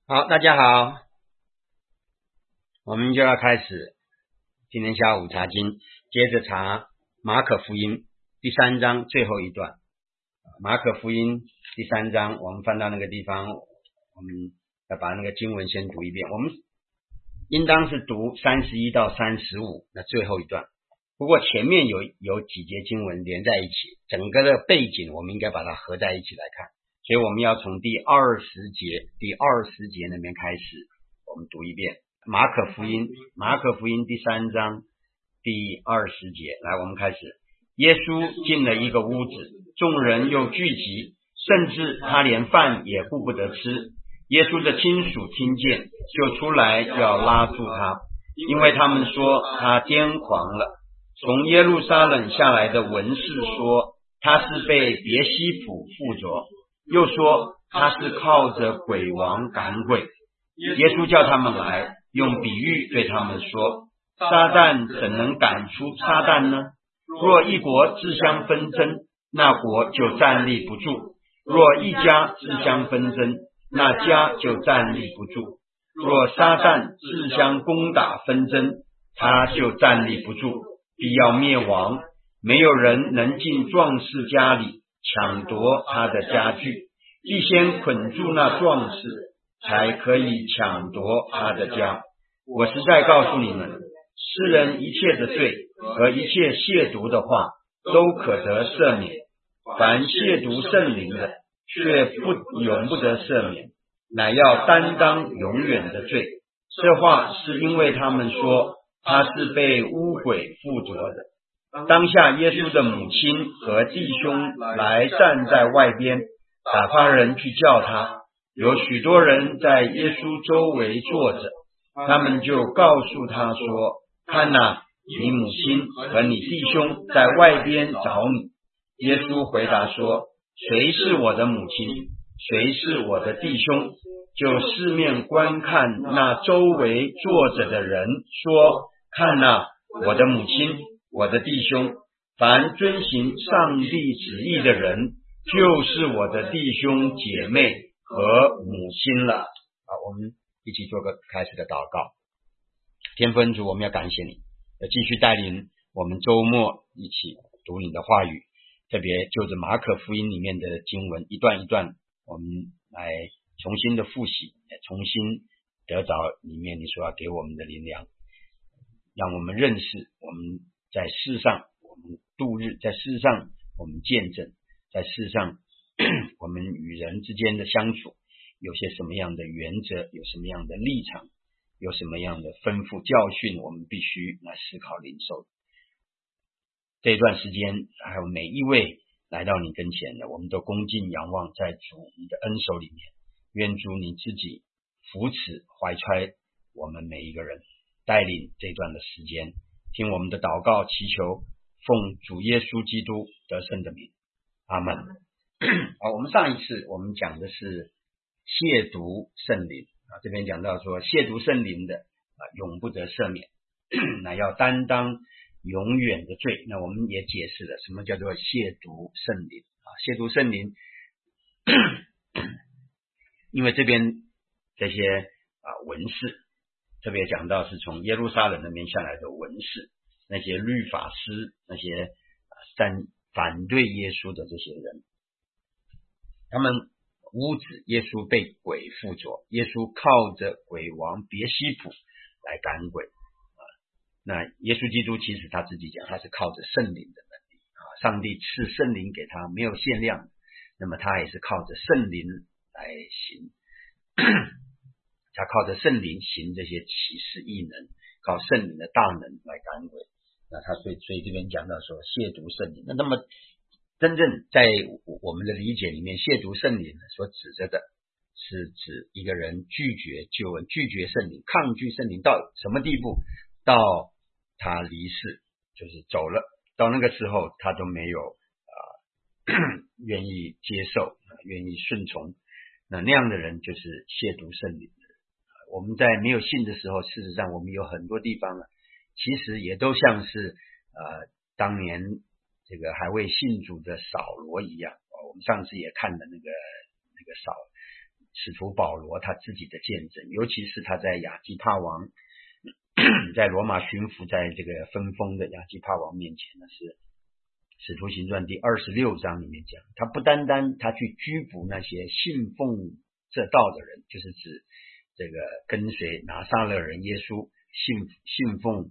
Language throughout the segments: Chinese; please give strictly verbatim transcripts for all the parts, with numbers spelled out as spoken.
好，大家好，我们就要开始今天下午查经，接着查马可福音第三章最后一段。马可福音第三章，我们翻到那个地方，我们要把那个经文先读一遍。我们应当是读三十一到三十五那最后一段，不过前面有有几节经文连在一起，整个的背景我们应该把它合在一起来看。所以我们要从第二十节第二十节那边开始，我们读一遍马可福音马可福音第三章第二十节。来，我们开始。耶稣进了一个屋子，众人又聚集，甚至他连饭也顾不得吃。耶稣的亲属听见，就出来要拉住他，因为他们说他癫狂了。从耶路撒冷下来的文士说他是被别西卜附着，又说他是靠着鬼王赶鬼。耶稣叫他们来，用比喻对他们说，撒旦怎能赶出撒旦呢？若一国自相纷争，那国就站立不住；若一家自相纷争，那家就站立不住。若撒旦自相攻打纷争，他就站立不住，必要灭亡。没有人能进壮士家里抢夺他的家具，必先捆住那壮士，才可以抢夺他的家。我实在告诉你们，世人一切的罪和一切亵渎的话都可得赦免，凡亵渎圣灵的，却不永不得赦免，乃要担当永远的罪。这话是因为他们说他是被污鬼附着的。当下耶稣的母亲和弟兄来站在外边，打发人去叫他。有许多人在耶稣周围坐着，他们就告诉他说，看哪，你母亲和你弟兄在外边找你。耶稣回答说，谁是我的母亲，谁是我的弟兄？就四面观看那周围坐着的人，说，看哪，我的母亲，我的弟兄。凡遵行上帝旨意的人，就是我的弟兄姐妹和母亲了。好，我们一起做个开始的祷告。天父恩主，我们要感谢你，要继续带领我们周末一起读你的话语，特别就着马可福音里面的经文一段一段，我们来重新的复习，重新得着里面你所要给我们的灵粮，让我们认识我们在世上我们度日，在世上我们见证，在世上我们与人之间的相处有些什么样的原则，有什么样的立场，有什么样的吩咐教训，我们必须来思考领受。这一段时间还有每一位来到你跟前的，我们都恭敬仰望在主你的恩手里面，愿主你自己扶持怀揣我们每一个人，带领这段的时间，听我们的祷告祈求，奉主耶稣基督得胜的名，阿们。好，我们上一次我们讲的是亵渎圣灵啊，这边讲到说亵渎圣灵的啊，永不得赦免，那要担当永远的罪。那我们也解释了什么叫做亵渎圣灵啊，亵渎圣灵因为这边这些啊文士，特别讲到是从耶路撒冷那边下来的文士，那些律法师，那些啊反反对耶稣的这些人，他们污指耶稣被鬼附着，耶稣靠着鬼王别西卜来赶鬼啊。那耶稣基督其实他自己讲，他是靠着圣灵的能力啊，上帝赐圣灵给他没有限量的，那么他也是靠着圣灵来行他靠着圣灵行这些奇事异能，靠圣灵的大能来赶鬼。那他所以所以这边讲到说亵渎圣灵，那那么真正在我们的理解里面，亵渎圣灵所指着的是指一个人拒绝救恩，拒绝圣灵，抗拒圣灵到什么地步？到他离世，就是走了，到那个时候他都没有呃愿意接受，愿意顺从，那那样的人就是亵渎圣灵。我们在没有信的时候，事实上我们有很多地方啊，其实也都像是呃当年这个还未信主的扫罗一样，我们上次也看了那个那个扫使徒保罗他自己的见证，尤其是他在亚基帕王在罗马巡抚在这个分封的亚基帕王面前呢，是使徒行传第二十六章里面讲，他不单单他去拘捕那些信奉这道的人，就是指这个跟随拿撒勒人耶稣信信奉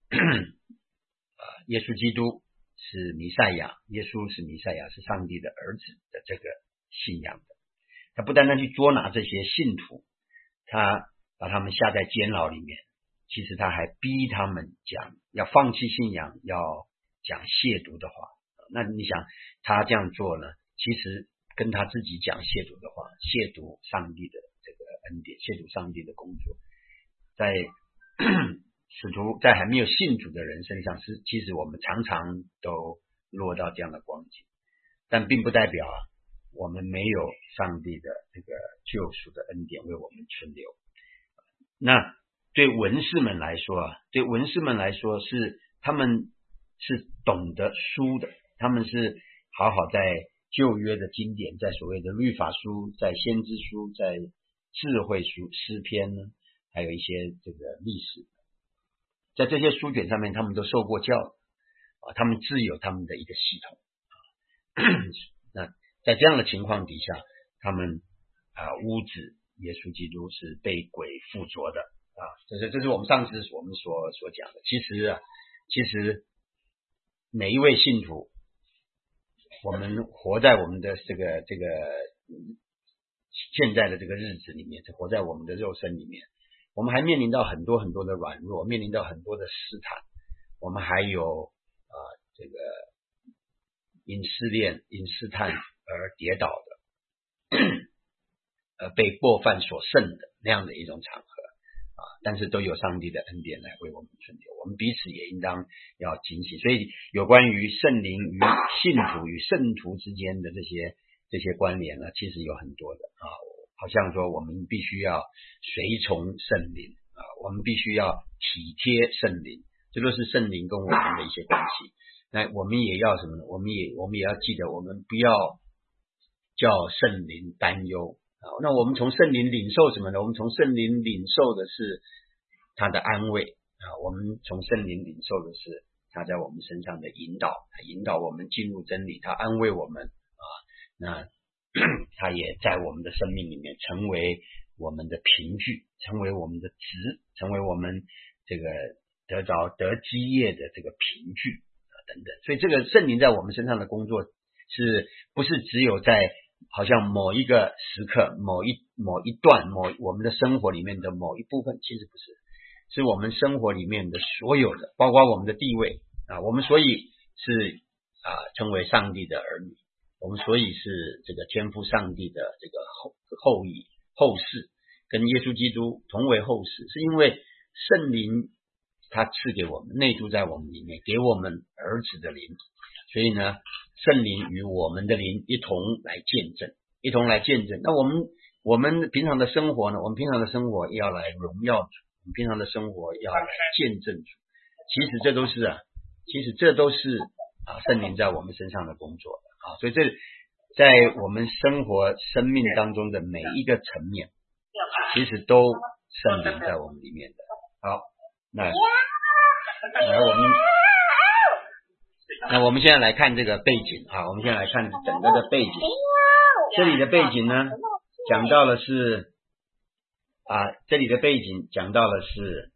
耶稣基督是弥赛亚，耶稣是弥赛亚，是上帝的儿子的这个信仰的。他不单单去捉拿这些信徒，他把他们下在监牢里面，其实他还逼他们讲要放弃信仰，要讲亵渎的话。那你想他这样做呢，其实跟他自己讲亵渎的话，亵渎上帝的这个恩典，亵渎上帝的工作，在使徒在还没有信主的人身上，是其实我们常常都落到这样的光景，但并不代表啊我们没有上帝的这个救赎的恩典为我们存留。那对文士们来说啊，对文士们来说是他们是懂得书的，他们是好好在旧约的经典，在所谓的律法书，在先知书，在智慧书、诗篇呢，还有一些这个历史，在这些书卷上面他们都受过教啊，他们自有他们的一个系统那在这样的情况底下，他们啊污指耶稣基督是被鬼附着的啊，这是这是我们上次我们所所讲的。其实啊，其实每一位信徒，我们活在我们的这个这个现在的这个日子里面，活在我们的肉身里面，我们还面临到很多很多的软弱，面临到很多的试探，我们还有啊、呃、这个因试炼、因试探而跌倒的，呃被过犯所胜的那样的一种场合啊，但是都有上帝的恩典来为我们存留，我们彼此也应当要警醒。所以有关于圣灵与信徒与圣徒之间的这些这些关联呢，其实有很多的啊，好像说我们必须要随从圣灵啊，我们必须要体贴圣灵，这都是圣灵跟我们的一些关系。那我们也要什么呢？我们也我们也要记得，我们不要叫圣灵担忧啊。那我们从圣灵领受什么呢？我们从圣灵领受的是他的安慰啊，我们从圣灵领受的是他在我们身上的引导，他引导我们进入真理，他安慰我们啊，那他也在我们的生命里面成为我们的凭据，成为我们的值，成为我们这个得着得基业的这个凭据啊等等。所以这个圣灵在我们身上的工作，是不是只有在好像某一个时刻、某一某一段、某我们的生活里面的某一部分？其实不是，是我们生活里面的所有的，包括我们的地位啊，我们所以是啊成为上帝的儿女。我们所以是这个天父上帝的这个后后裔后世，跟耶稣基督同为后世，是因为圣灵他赐给我们，内住在我们里面，给我们儿子的灵，所以呢，圣灵与我们的灵一同来见证，一同来见证。那我们我们平常的生活呢？我们平常的生活要来荣耀主，我们平常的生活要来见证主。其实这都是啊，其实这都是啊圣灵在我们身上的工作。啊，所以这在我们生活生命当中的每一个层面，其实都圣灵在我们里面的。好，那来我们那我们现在来看这个背景啊，我们现在来看整个的背景。这里的背景呢，讲到的是啊，这里的背景讲到的是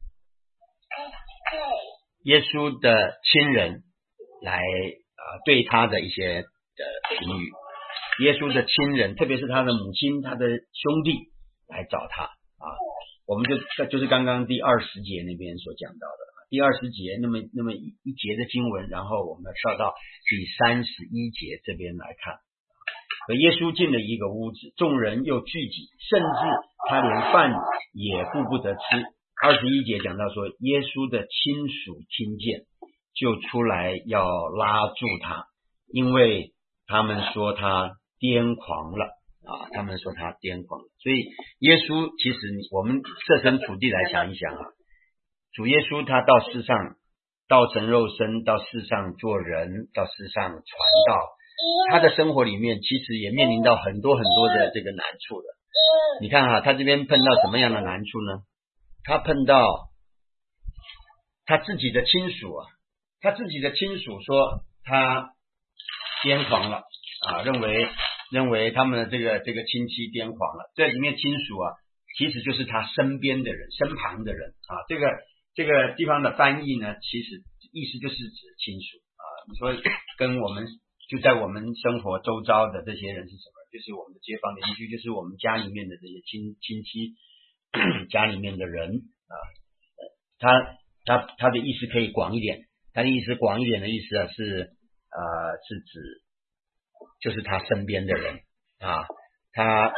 耶稣的亲人来啊对他的一些的评语，耶稣的亲人，特别是他的母亲、他的兄弟来找他啊，我们就就是刚刚第二十节那边所讲到的，第二十节那么那么一一节的经文，然后我们跳到第三十一节这边来看。和耶稣进了一个屋子，众人又聚集，甚至他连饭也顾不得吃。二十一节讲到说，耶稣的亲属听见，就出来要拉住他，因为他们说他癫狂了啊，他们说他癫狂了。所以耶稣其实我们设身处地来想一想啊，主耶稣他到世上，道成肉身，到世上做人，到世上传道，他的生活里面其实也面临到很多很多的这个难处的你看啊，他这边碰到什么样的难处呢？他碰到他自己的亲属啊，他自己的亲属说他癫狂了啊，认为认为他们的这个这个亲戚癫狂了。这里面亲属啊，其实就是他身边的人、身旁的人啊。这个这个地方的翻译呢，其实意思就是指亲属啊。你说跟我们就在我们生活周遭的这些人是什么？就是我们的街坊邻居，就是我们家里面的这些亲亲戚，家里面的人啊。他他他的意思可以广一点，他的意思广一点的意思啊是呃是指就是他身边的人啊，他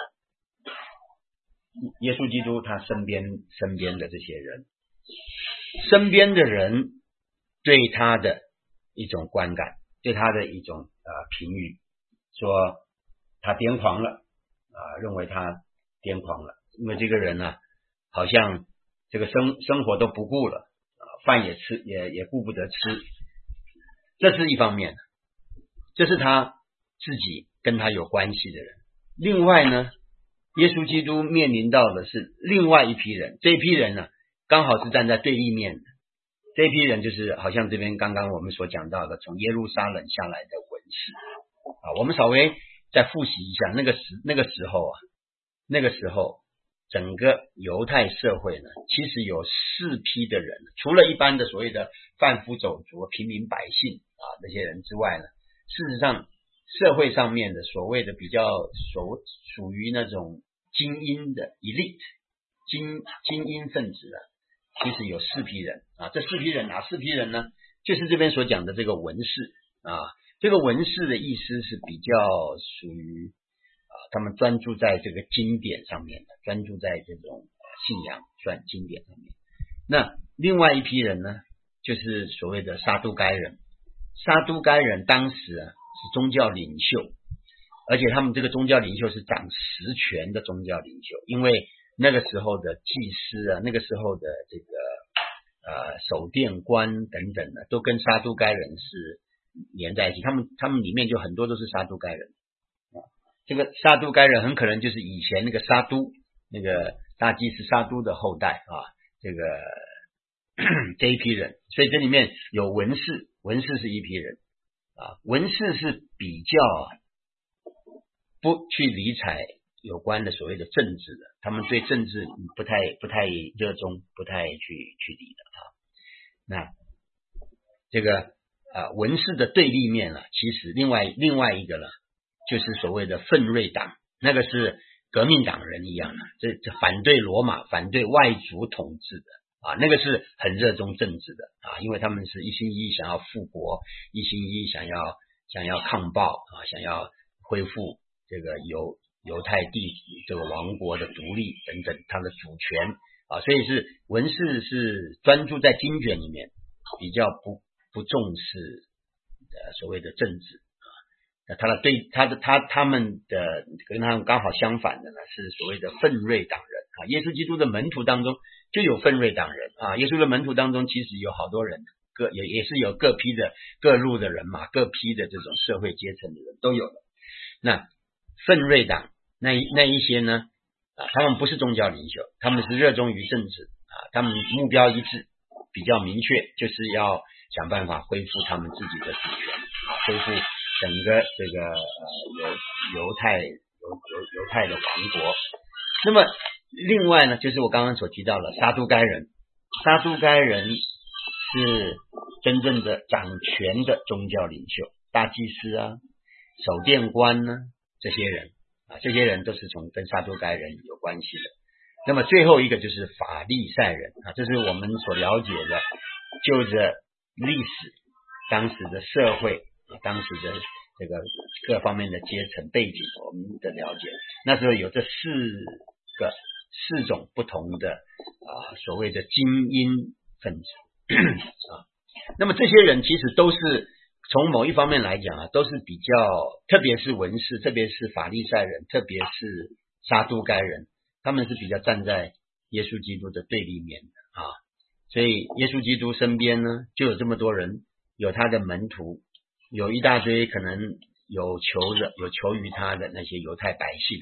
耶稣基督他身边身边的这些人，身边的人对他的一种观感，对他的一种呃评语，说他癫狂了啊，认为他癫狂了，因为这个人呢、啊，好像这个生生活都不顾了啊，饭也吃也也顾不得吃，这是一方面，这是他自己跟他有关系的人。另外呢，耶稣基督面临到的是另外一批人，这一批人呢，刚好是站在对立面的。这一批人就是好像这边刚刚我们所讲到的，从耶路撒冷下来的文士啊。我们稍微再复习一下，那个时那个时候啊，那个时候整个犹太社会呢，其实有四批的人，除了一般的所谓的贩夫走卒、平民百姓啊那些人之外呢，事实上社会上面的所谓的比较所属于那种精英的 elite 精精英分子啊，其实有四批人啊。这四批人哪四批人呢？就是这边所讲的这个文士啊。这个文士的意思是比较属于啊，他们专注在这个经典上面的，专注在这种信仰算经典上面。那另外一批人呢，就是所谓的撒都该人。撒都该人当时啊是宗教领袖，而且他们这个宗教领袖是掌实权的宗教领袖，因为那个时候的祭司啊，那个时候的这个呃守殿官等等的，都跟撒都该人是连在一起，他们他们里面就很多都是撒都该人啊。这个撒都该人很可能就是以前那个撒都那个大祭司撒都的后代啊，这个这一批人，所以这里面有文士，文士是一批人啊，文士是比较不去理睬有关的所谓的政治的，他们对政治不太不太热衷，不太去去理的啊。那这个啊文士的对立面啊，其实另外另外一个呢，就是所谓的奋锐党，那个是革命党人一样的，这这反对罗马、反对外族统治的啊，那个是很热衷政治的啊，因为他们是一心一意想要复国，一心一意想要想要抗暴啊，想要恢复这个犹犹太地这个王国的独立等等，他的主权啊，所以是文士是专注在经卷里面，比较不不重视呃所谓的政治啊。他的对他的他他们的跟他们刚好相反的呢，是所谓的奋锐党人啊。耶稣基督的门徒当中就有奋锐党人啊，耶稣的门徒当中其实有好多人，各也也是有各批的各路的人嘛，各批的这种社会阶层的人都有的。那奋锐党那那一些呢啊，他们不是宗教领袖，他们是热衷于政治啊，他们目标一致，比较明确，就是要想办法恢复他们自己的主权啊，恢复整个这个呃犹犹太犹犹犹太的王国。那么另外呢，就是我刚刚所提到的撒都该人，撒都该人是真正的掌权的宗教领袖，大祭司啊、守殿官呢、啊、这些人啊，这些人都是从跟撒都该人有关系的。那么最后一个就是法利赛人啊，这是我们所了解的，就着历史、当时的社会、啊、当时的这个各方面的阶层背景，我们的了解。那时候有这四个四种不同的啊所谓的精英分子啊。那么这些人其实都是从某一方面来讲啊，都是比较，特别是文士，特别是法利赛人，特别是撒都该人，他们是比较站在耶稣基督的对立面的啊。所以耶稣基督身边呢，就有这么多人，有他的门徒，有一大堆可能有求的有求于他的那些犹太百姓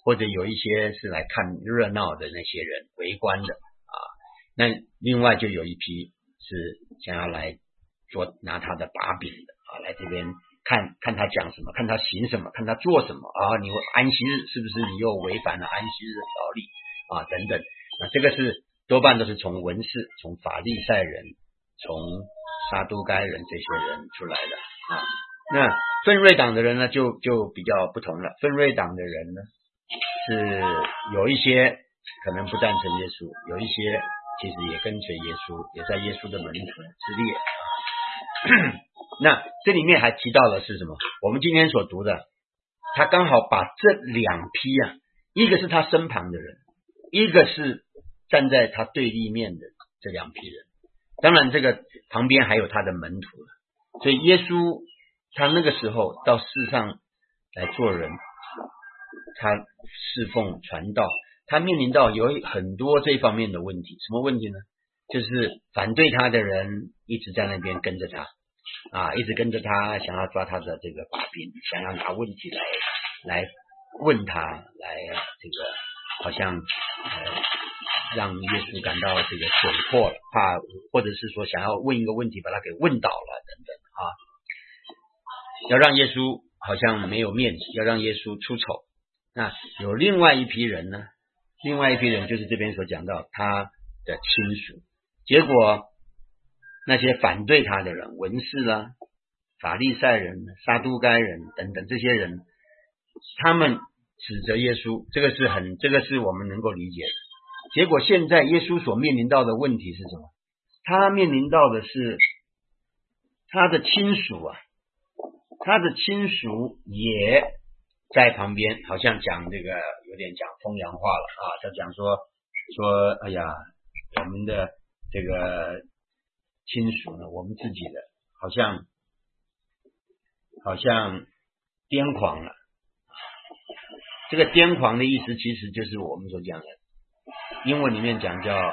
或者有一些是来看热闹的那些人围观的啊。那另外就有一批是想要来做拿他的把柄的啊，来这边看看他讲什么，看他行什么，看他做什么啊。你安息日是不是你又违反了安息日的条例啊？等等。那这个是多半都是从文士、从法利赛人、从撒都该人这些人出来的啊。那奋锐党的人呢，就就比较不同了。奋锐党的人呢，是有一些可能不赞成耶稣，有一些其实也跟随耶稣，也在耶稣的门徒之列啊。那这里面还提到的是什么？我们今天所读的，他刚好把这两批啊，一个是他身旁的人，一个是站在他对立面的这两批人。当然这个旁边还有他的门徒了。所以耶稣他那个时候到世上来做人，他侍奉传道，他面临到有很多这方面的问题。什么问题呢？就是反对他的人一直在那边跟着他啊，一直跟着他，想要抓他的这个把柄，想要拿问题来来问他，来这个好像呃让耶稣感到这个窘迫了，怕或者是说想要问一个问题把他给问倒了等等啊，要让耶稣好像没有面子，要让耶稣出丑。那有另外一批人呢，另外一批人就是这边所讲到他的亲属。结果那些反对他的人，文士啦、法利赛人、撒都该人等等这些人，他们指责耶稣，这个是很这个是我们能够理解的。结果现在耶稣所面临到的问题是什么？他面临到的是他的亲属啊，他的亲属也在旁边，好像讲这个有点讲风凉话了啊，他讲说说哎呀，我们的这个亲属呢，我们自己的好像好像癫狂了。这个癫狂的意思其实就是我们所讲的，英文里面讲叫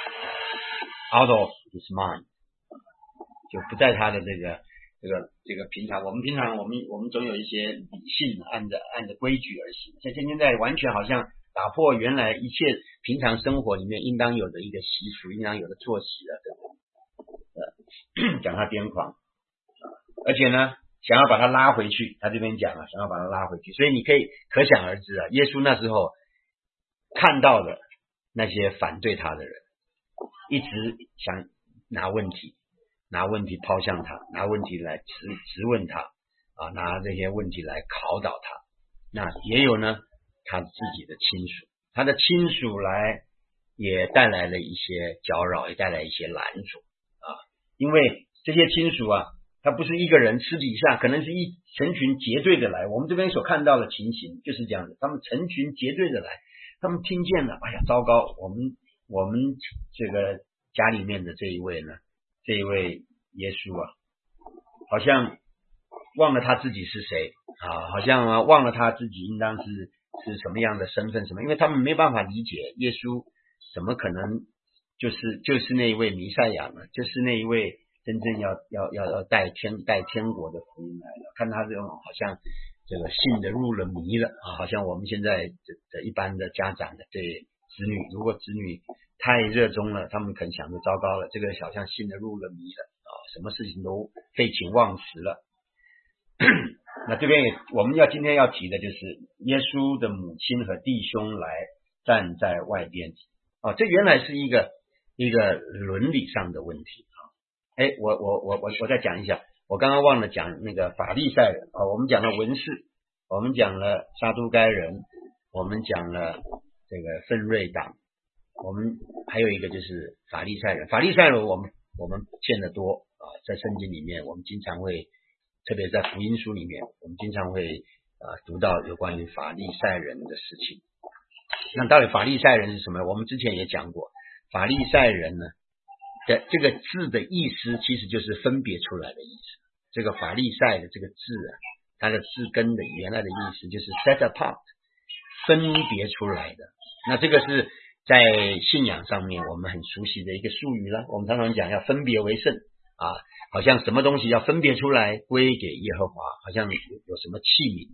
out of his mind， 就不在他的这个这个这个平常，我们平常我们我们总有一些理性，按着按着规矩而行。像现在完全好像打破原来一切平常生活里面应当有的一个习俗，应当有的作息了，对不对？讲他癫狂，而且呢想要把他拉回去，他这边讲了，想要把他拉回去，所以你可以可想而知啊，耶稣那时候看到的那些反对他的人，一直想拿问题，拿问题抛向他，拿问题来质质问他啊，拿这些问题来考倒他。那也有呢，他自己的亲属，他的亲属来也带来了一些搅扰，也带来一些拦阻啊，因为这些亲属啊，他不是一个人，私底下可能是一成群结队的来。我们这边所看到的情形就是这样的，他们成群结队的来，他们听见了，哎呀，糟糕，我们我们这个家里面的这一位呢，这一位耶稣啊，好像忘了他自己是谁啊，好像啊忘了他自己应当是是什么样的身份什么，因为他们没办法理解耶稣怎么可能就是就是那一位弥赛亚呢，就是那一位真正要要要要带天带天国的福音来了。看他这种好像这个信的入了迷了啊，好像我们现在这一般的家长的对子女，如果子女太热衷了，他们可能想着糟糕了，这个好像信的入了迷了啊，什么事情都废寝忘食了。那这边也我们要今天要提的就是耶稣的母亲和弟兄来站在外边啊，这原来是一个一个伦理上的问题啊。哎，我我我我我再讲一下，我刚刚忘了讲那个法利赛人啊，我们讲了文士，我们讲了撒都该人，我们讲了这个奋锐党，我们还有一个就是法利赛人。法利赛人我们我们见得多啊，在圣经里面我们经常会，特别在福音书里面，我们经常会啊读到有关于法利赛人的事情。那到底法利赛人是什么？我们之前也讲过，法利赛人呢的这个字的意思其实就是分别出来的意思。这个法利赛的这个字啊，它的字根的原来的意思就是 set apart， 分别出来的。那这个是在信仰上面我们很熟悉的一个术语了，我们常常讲要分别为圣啊，好像什么东西要分别出来归给耶和华，好像有有什么器皿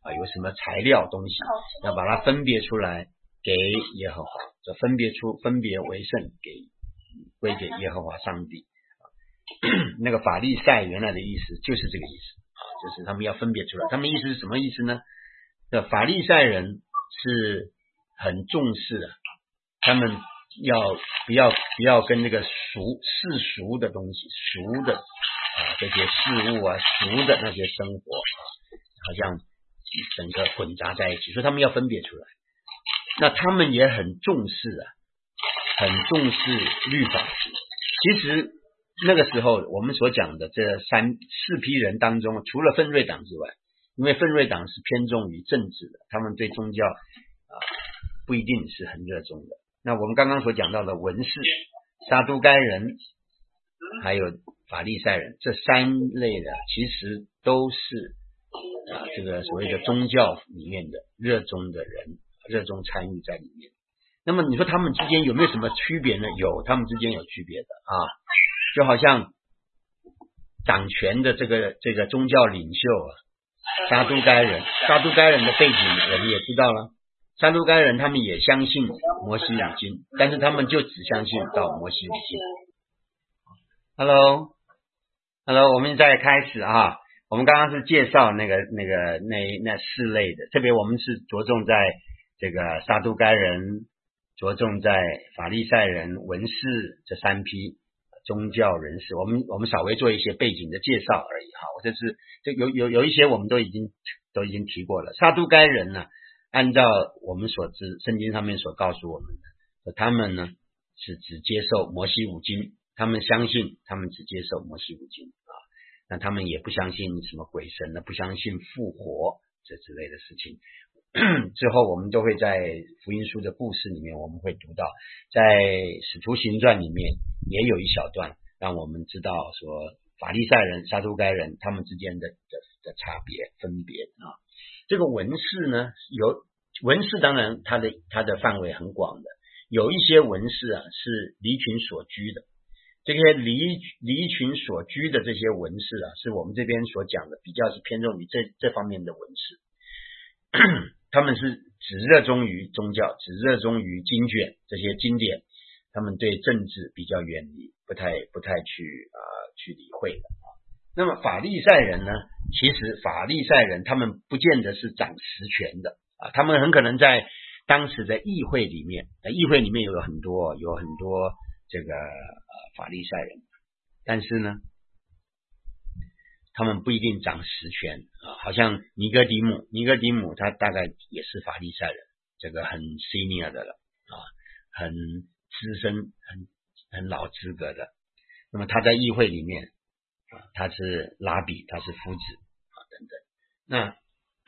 啊，有什么材料东西，要把它分别出来给耶和华，就分别出分别为圣，给归给耶和华上帝。那个法利赛原来的意思就是这个意思啊，就是他们要分别出来。他们意思是什么意思呢？这法利赛人是很重视的，他们要不要不要跟那个俗世俗的东西、俗的啊这些事物啊、俗的那些生活啊，好像整个混杂在一起，所以他们要分别出来。那他们也很重视啊，很重视律法。其实那个时候我们所讲的这三四批人当中，除了奋锐党之外，因为奋锐党是偏重于政治的，他们对宗教啊不一定是很热衷的。那我们刚刚所讲到的文士、撒都该人还有法利赛人这三类的，其实都是啊这个所谓的宗教里面的热衷的人，热衷参与在里面。那么你说他们之间有没有什么区别呢？有，他们之间有区别的啊，就好像掌权的这个这个宗教领袖啊，撒都该人，撒都该人的背景我们也知道了。撒都该人他们也相信摩西五经，但是他们就只相信到摩西五经。Hello Hello 我们再开始啊，我们刚刚是介绍那个那个那那四类的，特别我们是着重在这个撒都该人，着重在法利赛人、文士这三批宗教人士，我们我们稍微做一些背景的介绍而已哈。我这是这有有有一些我们都已经都已经提过了。撒都该人呢，按照我们所知，圣经上面所告诉我们的，他们呢是只接受摩西五经，他们相信他们只接受摩西五经啊，那他们也不相信什么鬼神呢，不相信复活这之类的事情。之后我们都会在福音书的故事里面我们会读到，在使徒行传里面也有一小段让我们知道说法利赛人、撒都该人他们之间的 的, 的差别分别啊。这个文士呢，有文士当然它的它的范围很广的，有一些文士啊是离群所居的，这些离离群所居的这些文士啊，是我们这边所讲的比较是偏重于这这方面的文士。他们是只热衷于宗教，只热衷于经卷这些经典，他们对政治比较远离，不太不太去啊、呃、去理会的啊。那么法利赛人呢，其实法利赛人他们不见得是掌实权的啊，他们很可能在当时的议会里面，议会里面有很多有很多这个呃法利赛人，但是呢他们不一定掌实权啊，好像尼哥底母，尼哥底母他大概也是法利赛人，这个很 senior 的了啊，很资深、很很老资格的。那么他在议会里面啊，他是拉比，他是夫子啊等等。那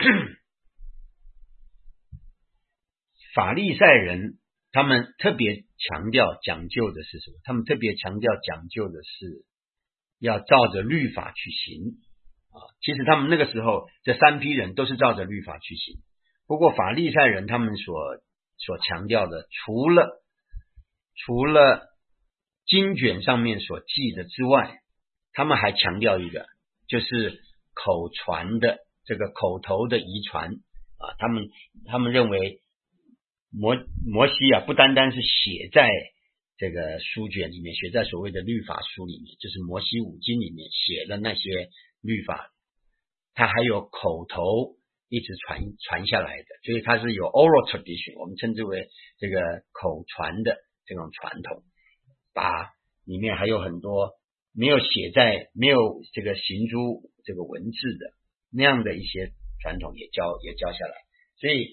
法利赛人他们特别强调讲究的是什么？他们特别强调讲究的是要照着律法去行啊。其实他们那个时候这三批人都是照着律法去行，不过法利赛人他们所所强调的，除了除了经卷上面所记的之外，他们还强调一个，就是口传的这个口头的遗传啊。他们他们认为摩摩西啊，不单单是写在这个书卷里面，写在所谓的律法书里面，就是摩西五经里面写的那些律法，它还有口头一直传传下来的，所以它是有 oral tradition， 我们称之为这个口传的这种传统，把里面还有很多没有写在没有这个行诸这个文字的那样的一些传统也教也教下来，所以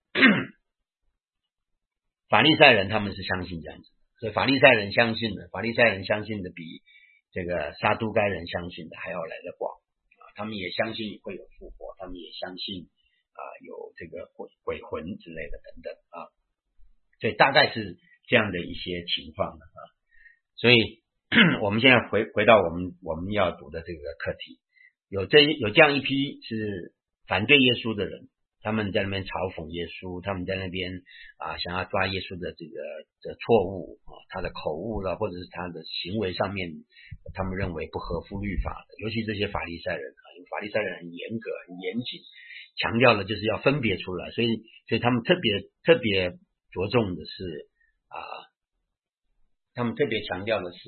法利赛人他们是相信这样子，所以法利赛人相信的，法利赛人相信的比这个撒都该人相信的还要来得广啊。他们也相信会有复活，他们也相信啊有这个鬼鬼魂之类的等等啊，所以大概是这样的一些情况的啊。所以我们现在回回到我们我们要读的这个课题，有这有这样一批是反对耶稣的人，他们在那边嘲讽耶稣，他们在那边啊想要抓耶稣的这个的错误啊，他的口误了，或者是他的行为上面，他们认为不合乎律法的，尤其这些法利赛人啊，因法利赛人很严格很严谨，强调的就是要分别出来，所以所以他们特别特别着重的是啊、呃，他们特别强调的是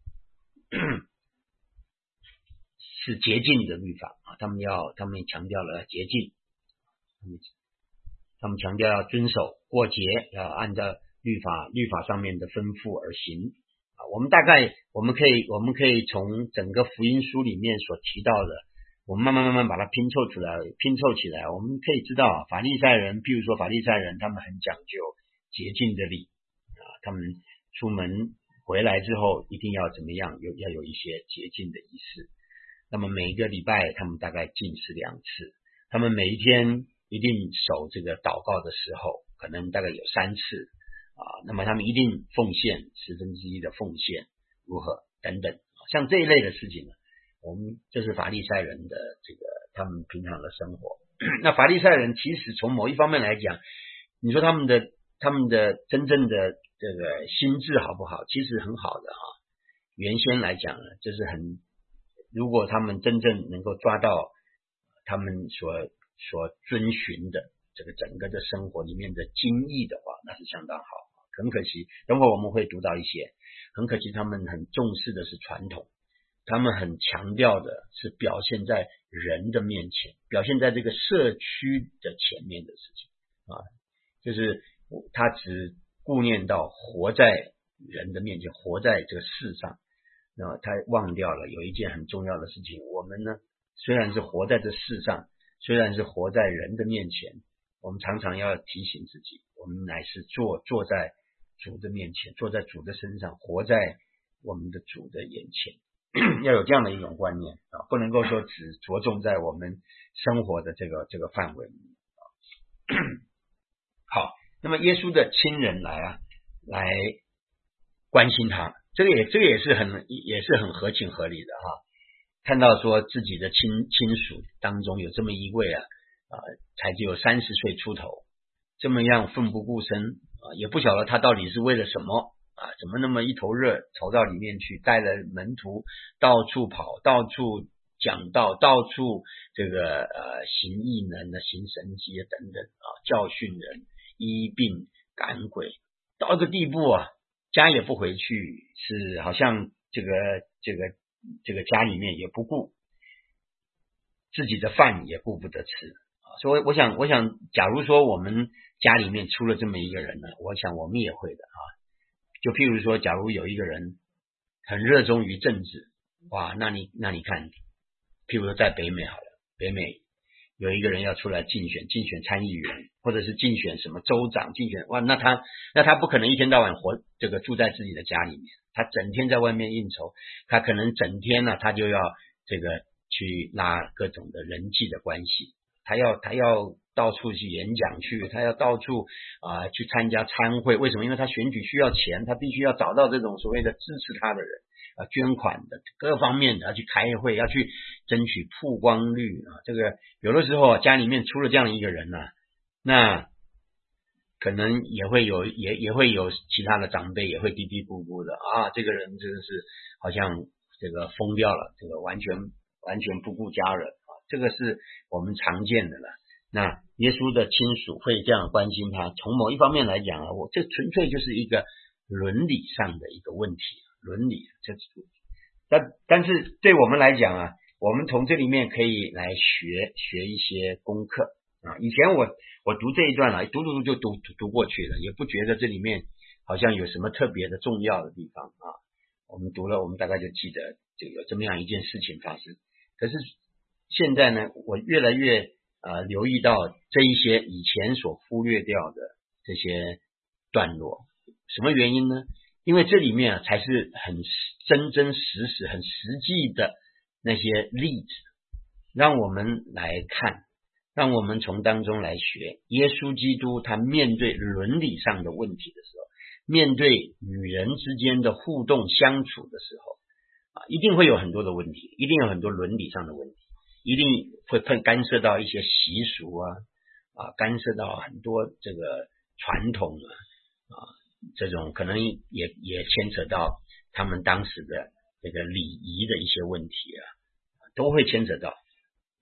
是洁净的律法啊，他们要他们强调了洁净，他们他们强调要遵守过节，要按照律法律法上面的吩咐而行啊。我们大概我们可以我们可以从整个福音书里面所提到的，我们慢慢慢慢把它拼凑出来，拼凑起来，我们可以知道法利赛人，譬如说法利赛人，他们很讲究洁净的礼啊，他们出门回来之后一定要怎么样，有要有一些洁净的仪式。那么每一个礼拜他们大概禁食两次，他们每一天一定守这个祷告的时候，可能大概有三次啊。那么他们一定奉献十分之一的奉献，如何等等，像这一类的事情呢，我们这是法利赛人的这个他们平常的生活。那法利赛人其实从某一方面来讲，你说他们的他们的真正的这个心智好不好？其实很好的啊。原先来讲呢，就是很，如果他们真正能够抓到他们所所遵循的这个整个的生活里面的精义的话，那是相当好。很可惜，等会我们会读到一些，很可惜他们很重视的是传统，他们很强调的是表现在人的面前，表现在这个社区的前面的事情啊，就是他只顾念到活在人的面前，活在这个世上，那他忘掉了有一件很重要的事情，我们呢虽然是活在这世上，虽然是活在人的面前，我们常常要提醒自己，我们乃是坐坐在主的面前，坐在主的身上，活在我们的主的眼前。要有这样的一种观念啊，不能够说只着重在我们生活的这个这个范围里面。好，那么耶稣的亲人来啊，来关心他，这个也这个也是很也是很合情合理的哈。看到说自己的亲亲属当中有这么一位啊，啊才只有三十岁出头，这么样奋不顾身啊，也不晓得他到底是为了什么。啊，怎么那么一头热投到里面去，带了门徒到处跑，到处讲道，到处这个呃行异能的行神迹等等啊，教训人，医病赶鬼，到一个地步啊，家也不回去，是好像这个这个这个家里面也不顾，自己的饭也顾不得吃啊。所以我想我想假如说我们家里面出了这么一个人呢，我想我们也会的啊。就譬如说，假如有一个人很热衷于政治，哇，那你那你看，譬如说在北美好了，北美有一个人要出来竞选，竞选参议员，或者是竞选什么州长，竞选哇，那他那他不可能一天到晚活这个住在自己的家里面，他整天在外面应酬，他可能整天呢、啊，他就要这个去拉各种的人际的关系，他要他要到处去演讲去，他要到处啊、呃、去参加参会，为什么？因为他选举需要钱，他必须要找到这种所谓的支持他的人啊，捐款的各方面的，要去开会，要去争取曝光率啊。这个有的时候家里面出了这样一个人呢、啊，那可能也会有也也会有其他的长辈也会嘀嘀咕咕的啊，这个人真的是好像这个疯掉了，这个完全完全不顾家人啊，这个是我们常见的了。那耶稣的亲属会这样关心他，从某一方面来讲啊，我这纯粹就是一个伦理上的一个问题，伦理这但但是对我们来讲啊，我们从这里面可以来学学一些功课啊。以前我我读这一段了，读读读就读读读过去了，也不觉得这里面好像有什么特别的重要的地方啊。我们读了，我们大概就记得就有这么样一件事情发生。可是现在呢，我越来越呃，留意到这一些以前所忽略掉的这些段落，什么原因呢？因为这里面啊才是很真真实实、很实际的那些例子，让我们来看，让我们从当中来学。耶稣基督他面对伦理上的问题的时候，面对与人之间的互动相处的时候啊，一定会有很多的问题，一定有很多伦理上的问题。一定会干涉到一些习俗啊，啊，干涉到很多这个传统啊，啊，这种可能也也牵扯到他们当时的这个礼仪的一些问题啊，都会牵扯到。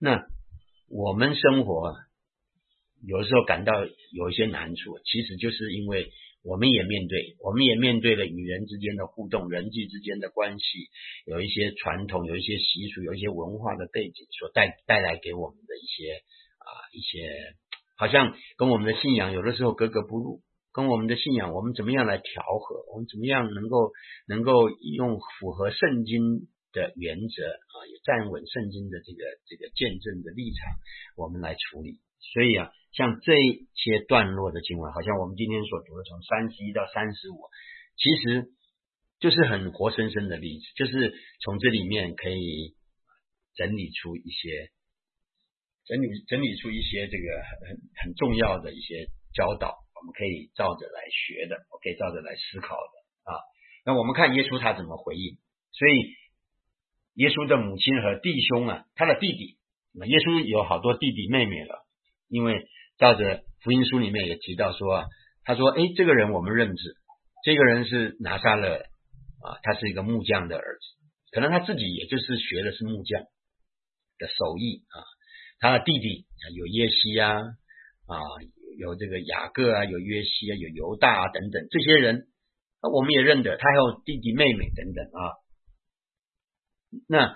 那我们生活啊，有时候感到有一些难处，其实就是因为我们也面对，我们也面对了与人之间的互动，人际之间的关系，有一些传统，有一些习俗，有一些文化的背景所带带来给我们的一些啊一些，好像跟我们的信仰有的时候格格不入，跟我们的信仰，我们怎么样来调和，我们怎么样能够能够用符合圣经的原则啊，也站稳圣经的这个这个见证的立场，我们来处理。所以啊，像这些段落的经文，好像我们今天所读的从三十一到三十五，其实就是很活生生的例子，就是从这里面可以整理出一些整理整理出一些这个很很重要的一些教导，我们可以照着来学的，我可以照着来思考的啊。那我们看耶稣他怎么回应，所以耶稣的母亲和弟兄啊，他的弟弟，耶稣有好多弟弟妹妹了。因为照着福音书里面也提到说啊，他说诶，这个人我们认识，这个人是拿撒勒啊，他是一个木匠的儿子，可能他自己也就是学的是木匠的手艺啊。他的弟弟有耶西啊啊，有这个雅各啊，有约西啊，有犹大啊等等，这些人我们也认得，他还有弟弟妹妹等等啊。那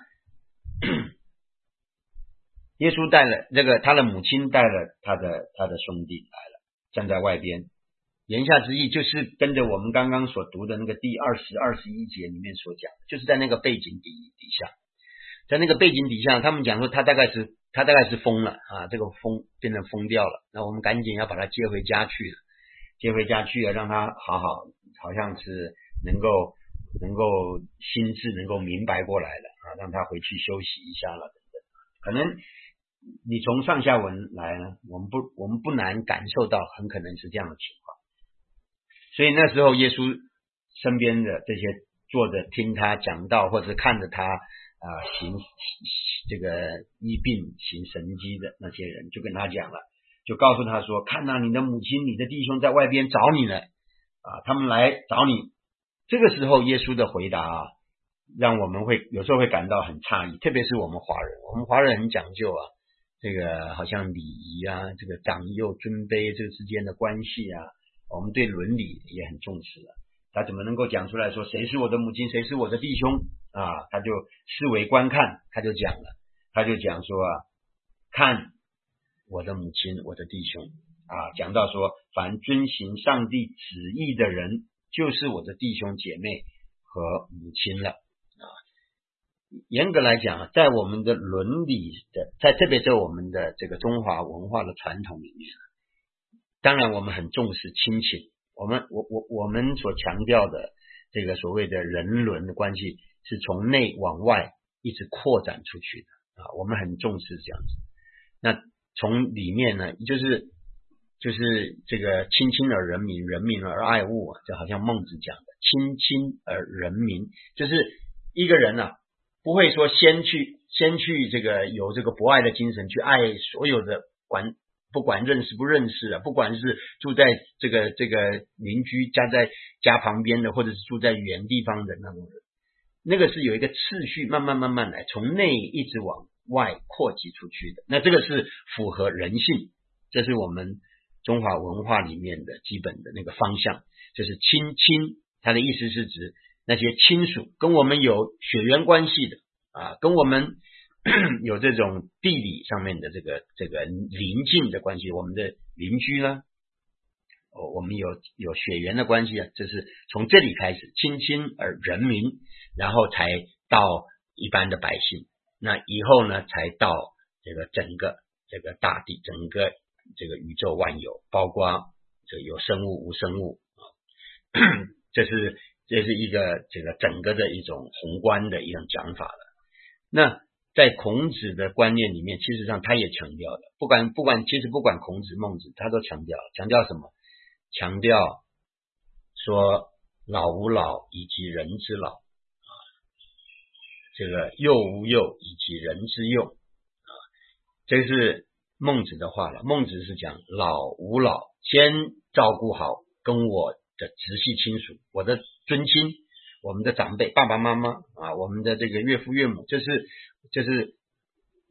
耶稣带了这个他的母亲带了他的他的兄弟来了，站在外边，言下之意就是跟着我们刚刚所读的那个第二十二十一节里面所讲，就是在那个背景底底下，在那个背景底下，他们讲说他大概是他大概是疯了啊，这个疯变成疯掉了，那我们赶紧要把他接回家去了，接回家去了，让他好好好像是能够能够心智能够明白过来了啊，让他回去休息一下了等等，可能。你从上下文来呢，我们不我们不难感受到很可能是这样的情况。所以那时候耶稣身边的这些坐着听他讲道或者看着他啊、呃、行这个医病行神迹的那些人就跟他讲了，就告诉他说，看啊，你的母亲你的弟兄在外边找你了啊，他们来找你。这个时候耶稣的回答啊，让我们会有时候会感到很诧异，特别是我们华人，我们华人很讲究啊，这个好像礼仪啊，这个长幼尊卑这个之间的关系啊，我们对伦理也很重视了。他怎么能够讲出来说谁是我的母亲，谁是我的弟兄啊？他就视为观看，他就讲了，他就讲说啊，看我的母亲，我的弟兄啊，讲到说，凡遵行上帝旨意的人，就是我的弟兄姐妹和母亲了。严格来讲，在我们的伦理的，在特别在我们的这个中华文化的传统里面，当然我们很重视亲情，我们我我我们所强调的这个所谓的人伦的关系，是从内往外一直扩展出去的啊，我们很重视这样子。那从里面呢，就是就是这个亲亲而人民，人民而爱物啊，就好像孟子讲的亲亲而人民，就是一个人啊。不会说先去先去这个有这个博爱的精神去爱所有的管不管认识不认识啊，不管是住在这个这个邻居家在家旁边的，或者是住在远地方的那种人，那个是有一个次序，慢慢慢慢来，从内一直往外扩及出去的。那这个是符合人性，这是我们中华文化里面的基本的那个方向，就是亲亲，它的意思是指那些亲属跟我们有血缘关系的啊，跟我们有这种地理上面的这个这个邻近的关系，我们的邻居呢，哦，我们有有血缘的关系啊，这是从这里开始，亲亲而人民，然后才到一般的百姓，那以后呢，才到这个整个这个大地，整个这个宇宙万有，包括这有生物无生物啊，这是。这是一个这个整个的一种宏观的一种讲法了。那在孔子的观念里面，其实上他也强调的，不管不管其实不管孔子孟子，他都强调强调什么？强调说老吾老以及人之老啊，这个幼吾幼以及人之幼啊，这是孟子的话了。孟子是讲老吾老，先照顾好跟我的直系亲属，我的尊亲，我们的长辈，爸爸妈妈啊，我们的这个岳父岳母，这是这是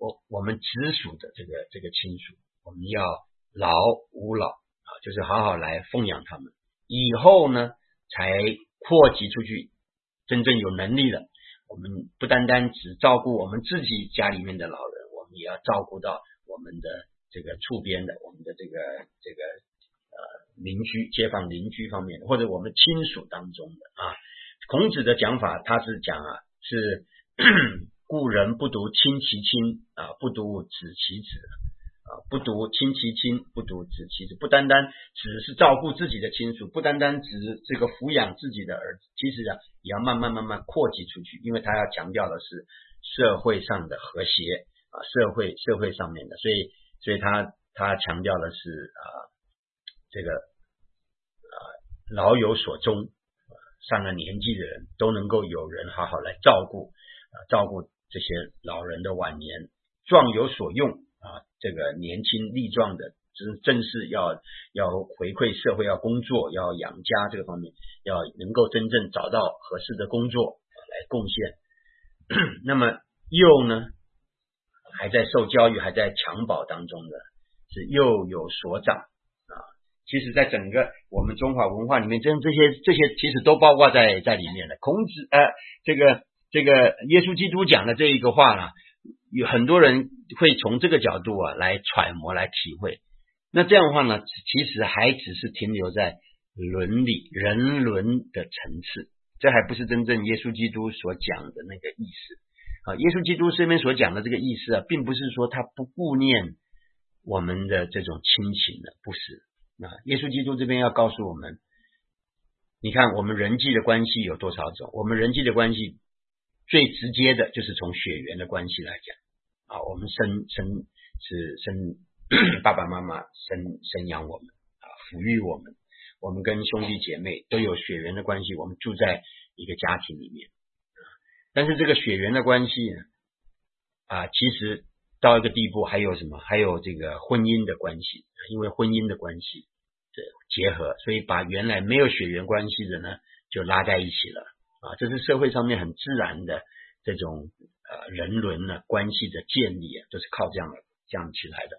我我们直属的这个这个亲属，我们要老吾老啊，就是好好来奉养他们，以后呢才扩及出去，真正有能力了，我们不单单只照顾我们自己家里面的老人，我们也要照顾到我们的这个处边的，我们的这个这个呃邻居、街坊邻居方面的，或者我们亲属当中的啊。孔子的讲法，他是讲啊，是故人不独亲其亲啊，不独子其子啊，不独亲其亲，不独子其子，不单单只是照顾自己的亲属，不单单只是这个抚养自己的儿子，其实啊，也要慢慢慢慢扩及出去，因为他要强调的是社会上的和谐啊，社会社会上面的，所以所以他他强调的是啊，这个啊老有所终。上了年纪的人都能够有人好好来照顾啊，照顾这些老人的晚年，壮有所用啊，这个年轻力壮的，就是正是要要回馈社会，要工作，要养家这个方面，要能够真正找到合适的工作来贡献。那么幼呢，还在受教育，还在襁褓当中的，是幼有所长。其实在整个我们中华文化里面，这这些这些其实都包括在在里面的。孔子呃，这个这个耶稣基督讲的这一个话呢，有很多人会从这个角度啊来揣摩来体会。那这样的话呢，其实还只是停留在伦理人伦的层次，这还不是真正耶稣基督所讲的那个意思啊。耶稣基督这边所讲的这个意思啊，并不是说他不顾念我们的这种亲情的，不是。那耶稣基督这边要告诉我们，你看我们人际的关系有多少种？我们人际的关系最直接的就是从血缘的关系来讲啊，我们生生是生爸爸妈妈生生养我们啊，抚育我们，我们跟兄弟姐妹都有血缘的关系，我们住在一个家庭里面。但是这个血缘的关系呢，啊，其实到一个地步还有什么？还有这个婚姻的关系，因为婚姻的关系的结合，所以把原来没有血缘关系的呢，就拉在一起了啊。这是社会上面很自然的这种呃人伦呢关系的建立啊，就是靠这样的这样起来的。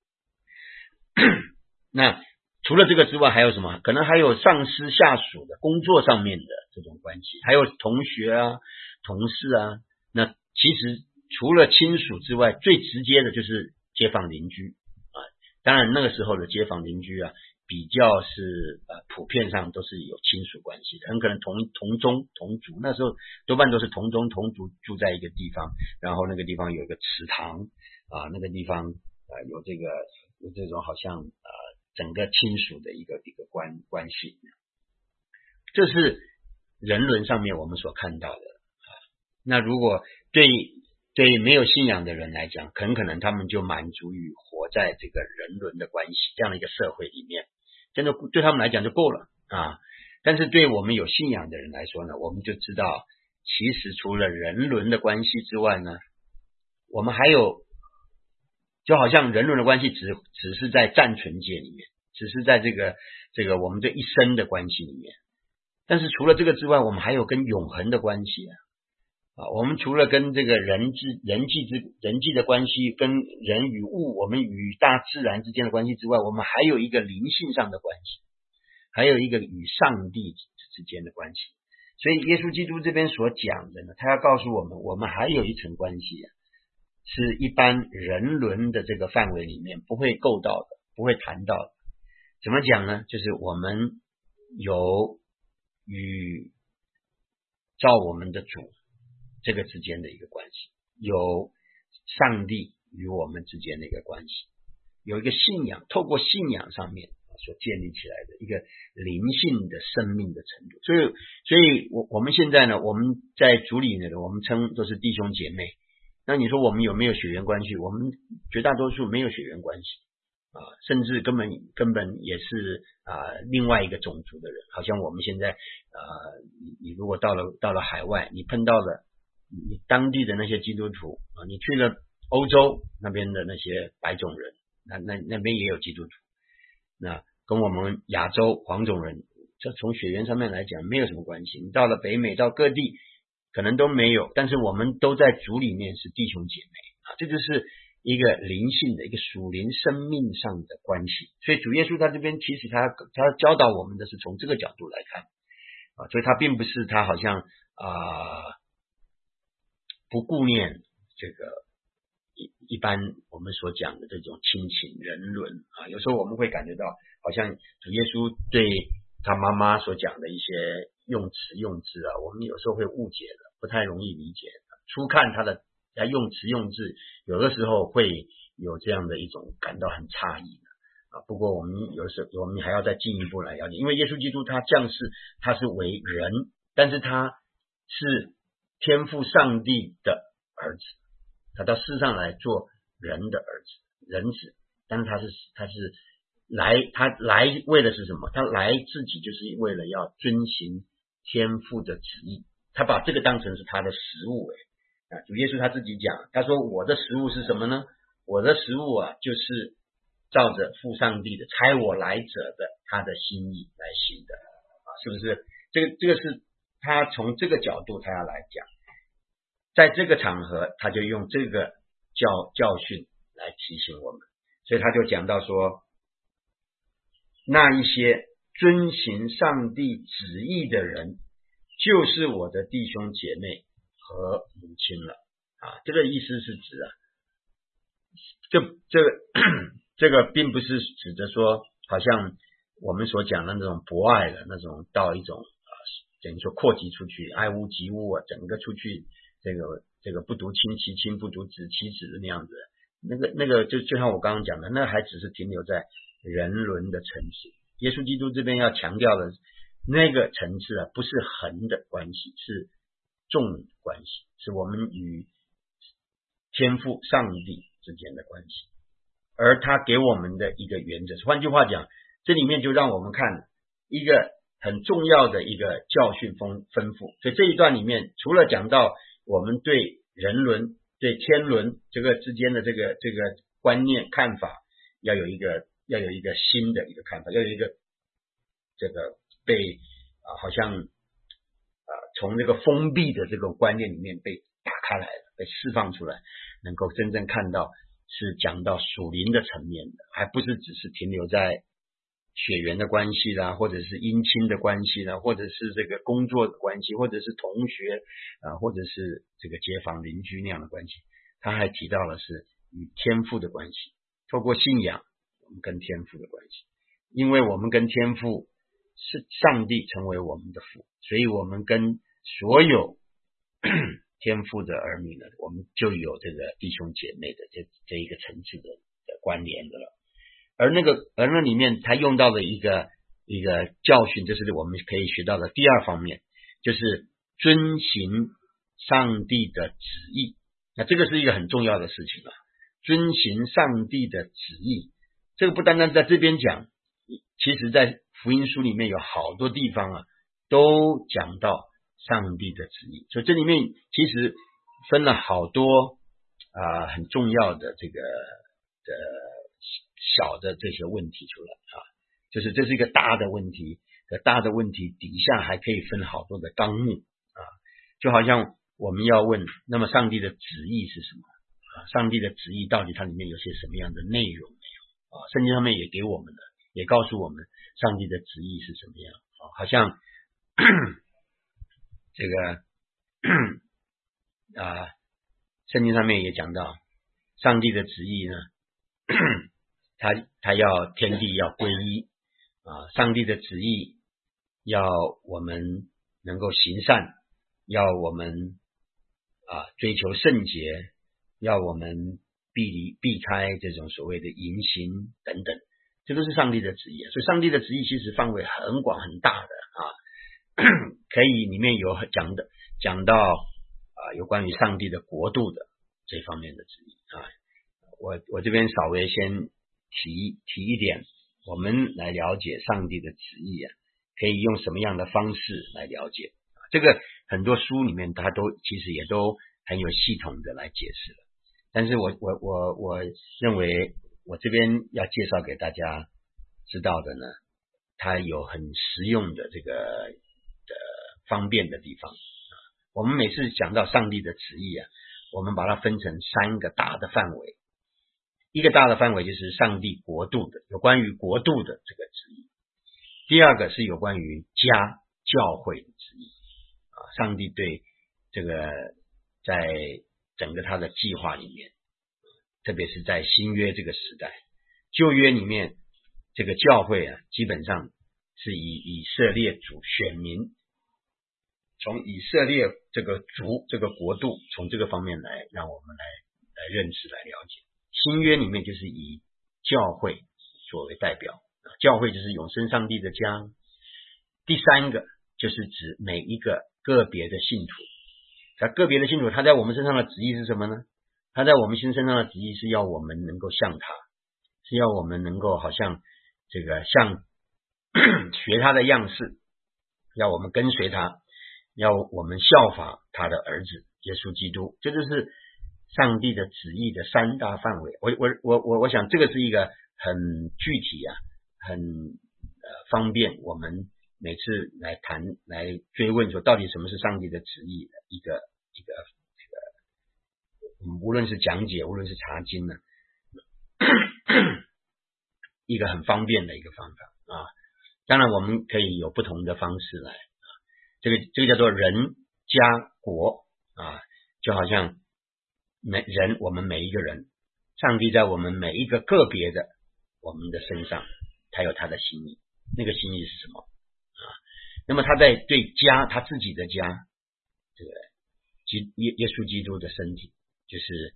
那除了这个之外，还有什么？可能还有上司下属的工作上面的这种关系，还有同学啊、同事啊。那其实除了亲属之外，最直接的就是街坊邻居啊。当然那个时候的街坊邻居啊，比较是呃普遍上都是有亲属关系的，很可能同同宗同族，那时候多半都是同宗同族住在一个地方，然后那个地方有一个祠堂啊，那个地方呃有这个有这种好像呃整个亲属的一个一个关关系。这是人伦上面我们所看到的啊。那如果对对没有信仰的人来讲，很可能他们就满足于活在这个人伦的关系这样的一个社会里面，真的对他们来讲就够了啊。但是对我们有信仰的人来说呢，我们就知道其实除了人伦的关系之外呢，我们还有就好像人伦的关系只只是在暂存界里面，只是在这个这个我们这一生的关系里面，但是除了这个之外，我们还有跟永恒的关系啊。啊，我们除了跟这个人之人际之人际的关系，跟人与物，我们与大自然之间的关系之外，我们还有一个灵性上的关系，还有一个与上帝之间的关系。所以耶稣基督这边所讲的呢，他要告诉我们，我们还有一层关系啊，是一般人伦的这个范围里面不会够到的，不会谈到的。怎么讲呢？就是我们有与造我们的主这个之间的一个关系，有上帝与我们之间的一个关系，有一个信仰，透过信仰上面所建立起来的一个灵性的生命的程度。所以所以我我们现在呢，我们在主里呢，我们称都是弟兄姐妹。那你说我们有没有血缘关系？我们绝大多数没有血缘关系啊，甚至根本根本也是啊另外一个种族的人。好像我们现在啊，你你如果到了到了海外，你碰到了你当地的那些基督徒啊，你去了欧洲那边的那些白种人，那那那边也有基督徒，那跟我们亚洲黄种人，这从血缘上面来讲没有什么关系。你到了北美，到各地可能都没有，但是我们都在主里面是弟兄姐妹啊， 这就是一个灵性的一个属灵生命上的关系。所以主耶稣他这边其实他他教导我们的是从这个角度来看啊，所以他并不是他好像啊、呃、不顾念这个一一般我们所讲的这种亲情人伦啊，有时候我们会感觉到好像主耶稣对他妈妈所讲的一些用词用字啊，我们有时候会误解了，不太容易理解。初看他的他用词用字，有的时候会有这样的一种感到很诧异的啊。不过我们有时候我们还要再进一步来了解，因为耶稣基督他降世，他是为人，但是他是天父上帝的儿子，他到世上来做人的儿子，人子，但是他是他是来他来为的是什么？他来自己就是为了要遵行天父的旨意，他把这个当成是他的食物。诶啊，主耶稣他自己讲，他说我的食物是什么呢？我的食物啊，就是照着父上帝的差我来者的他的心意来行的啊，是不是？这个这个是他从这个角度他要来讲，在这个场合他就用这个教教训来提醒我们，所以他就讲到说，那一些遵行上帝旨意的人，就是我的弟兄姐妹和母亲了啊。这个意思是指啊，这这个这个并不是指的说，好像我们所讲的那种博爱的那种到一种啊，等于说扩及出去，爱屋及乌啊，整个出去，这个这个不独亲其亲，不独子其子的那样子。那个那个就就像我刚刚讲的，那还只是停留在人伦的层次。耶稣基督这边要强调的那个层次啊，不是横的关系，是纵的关系，是我们与天父上帝之间的关系。而他给我们的一个原则，换句话讲，这里面就让我们看一个很重要的一个教训吩吩咐。所以这一段里面，除了讲到我们对人伦、对天伦这个之间的这个这个观念看法，要有一个要有一个新的一个看法，要有一个这个被啊、呃、好像啊、呃、从这个封闭的这个观念里面被打开来了，被释放出来，能够真正看到是讲到属灵的层面的，还不是只是停留在血缘的关系啦，或者是姻亲的关系啦，或者是这个工作的关系，或者是同学啊、呃，或者是这个街坊邻居那样的关系。他还提到了是与天父的关系，透过信仰我们跟天父的关系，因为我们跟天父是上帝成为我们的父，所以我们跟所有天父的儿女呢，我们就有这个弟兄姐妹的这这一个层次的的关联的了。而那个而那里面他用到的一个一个教训，就是我们可以学到的第二方面，就是遵行上帝的旨意。那这个是一个很重要的事情啊，遵行上帝的旨意。这个不单单在这边讲，其实在福音书里面有好多地方啊，都讲到上帝的旨意。所以这里面其实分了好多啊、呃、很重要的这个的小的这些问题出来啊，就是这是一个大的问题，这大的问题底下还可以分好多的纲目啊，就好像我们要问，那么上帝的旨意是什么啊？上帝的旨意到底它里面有些什么样的内容没有啊？圣经上面也给我们的，也告诉我们上帝的旨意是什么样啊？好像这个啊，圣经上面也讲到，上帝的旨意呢，他他要天地要归一啊，上帝的旨意要我们能够行善，要我们啊追求圣洁，要我们避离避开这种所谓的淫行等等，这都是上帝的旨意。所以上帝的旨意其实范围很广很大的啊，可以里面有讲的讲到啊有关于上帝的国度的这方面的旨意啊。我我这边稍微先提提一点，我们来了解上帝的旨意啊，可以用什么样的方式来了解？这个很多书里面它都其实也都很有系统的来解释了。但是我我我我认为我这边要介绍给大家知道的呢，它有很实用的这个的方便的地方。我们每次讲到上帝的旨意啊， 我们把它分成三个大的范围。一个大的范围就是上帝国度的，有关于国度的这个旨意。第二个是有关于家教会的旨意啊，上帝对这个在整个他的计划里面，特别是在新约这个时代，旧约里面这个教会啊，基本上是以以色列族选民，从以色列这个族这个国度，从这个方面来让我们来来认识来了解。新约里面就是以教会作为代表，教会就是永生上帝的家。第三个就是指每一个个别的信徒，那个别的信徒他在我们身上的旨意是什么呢？他在我们身上的旨意是要我们能够像他，是要我们能够好像这个像学他的样式，要我们跟随他，要我们效法他的儿子耶稣基督。这就是上帝的旨意的三大范围。我我我我我想这个是一个很具体啊，很呃方便我们每次来谈来追问说到底什么是上帝的旨意的一个一个这个，无论是讲解无论是查经呢，一个很方便的一个方法啊。当然我们可以有不同的方式来啊，这个这个叫做人家国啊，就好像每人我们每一个人，上帝在我们每一个个别的我们的身上他有他的心意，那个心意是什么啊？那么他在对家他自己的家，这个耶耶稣基督的身体就是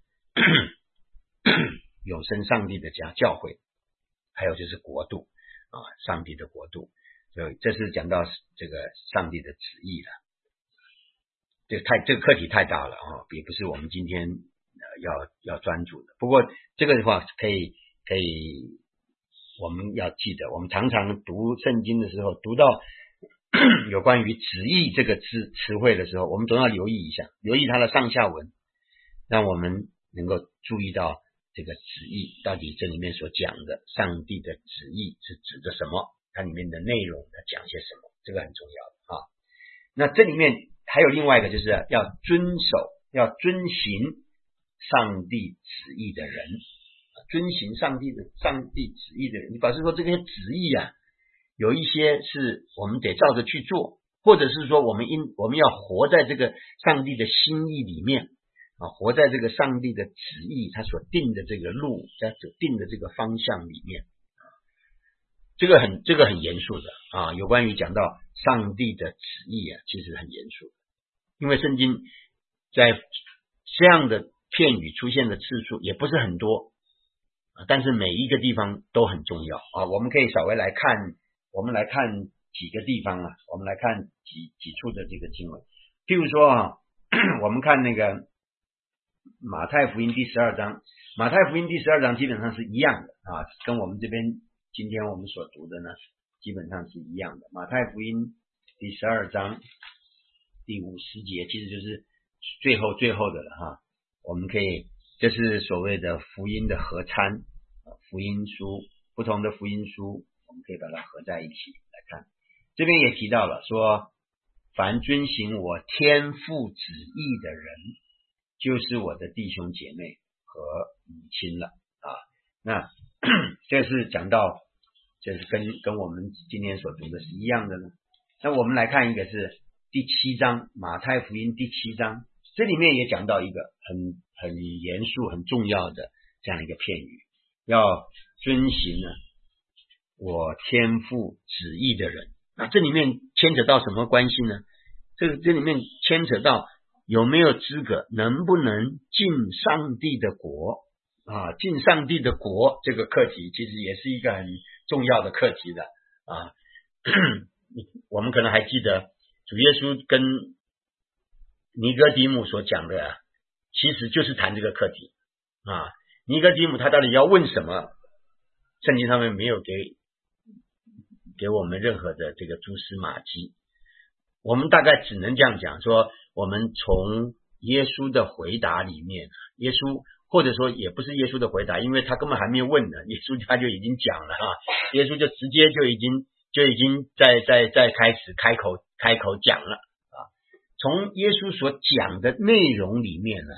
永生上帝的家教会，还有就是国度啊，上帝的国度。所以这是讲到这个上帝的旨意了。这个太这个课题太大了啊，也不是我们今天要要专注的。不过这个的话可以可以我们要记得，我们常常读圣经的时候，读到有关于旨意这个词词汇的时候，我们总要留意一下，留意它的上下文，让我们能够注意到这个旨意到底这里面所讲的上帝的旨意是指的什么，它里面的内容要讲些什么，这个很重要的啊。那这里面还有另外一个，就是要遵守要遵行上帝旨意的人，遵行上帝的上帝旨意的人，你表示说这些旨意啊，有一些是我们得照着去做，或者是说我们应我们要活在这个上帝的心意里面啊，活在这个上帝的旨意他所定的这个路，他所定的这个方向里面。这个很这个很严肃的啊，有关于讲到上帝的旨意啊，其实很严肃的，因为圣经在这样的片语出现的次数也不是很多，但是每一个地方都很重要啊。我们可以稍微来看，我们来看几个地方啊，我们来看几几处的这个经文。譬如说啊，我们看那个马太福音第十二章，马太福音第十二章基本上是一样的啊，跟我们这边今天我们所读的呢，基本上是一样的。马太福音第十二章第五十节，其实就是最后最后的了哈。我们可以，这是所谓的福音的合参，福音书不同的福音书，我们可以把它合在一起来看。这边也提到了说，凡遵行我天父旨意的人，就是我的弟兄姐妹和母亲了啊。那这是讲到，这是跟跟我们今天所读的是一样的呢。那我们来看一个是第七章，马太福音第七章，这里面也讲到一个很很严肃很重要的这样一个片语，要遵行呢我天父旨意的人。那这里面牵扯到什么关系呢？这个这里面牵扯到有没有资格，能不能进上帝的国啊？进上帝的国这个课题其实也是一个很重要的课题的啊。我们可能还记得主耶稣跟尼哥底母所讲的啊，其实就是谈这个课题啊。尼哥底母他到底要问什么？圣经上面没有给给我们任何的这个蛛丝马迹，我们大概只能这样讲说，我们从耶稣的回答里面，耶稣或者说也不是耶稣的回答，因为他根本还没有问呢，耶稣他就已经讲了啊，耶稣就直接就已经就已经在在在开始开口开口讲了啊。从耶稣所讲的内容里面呢，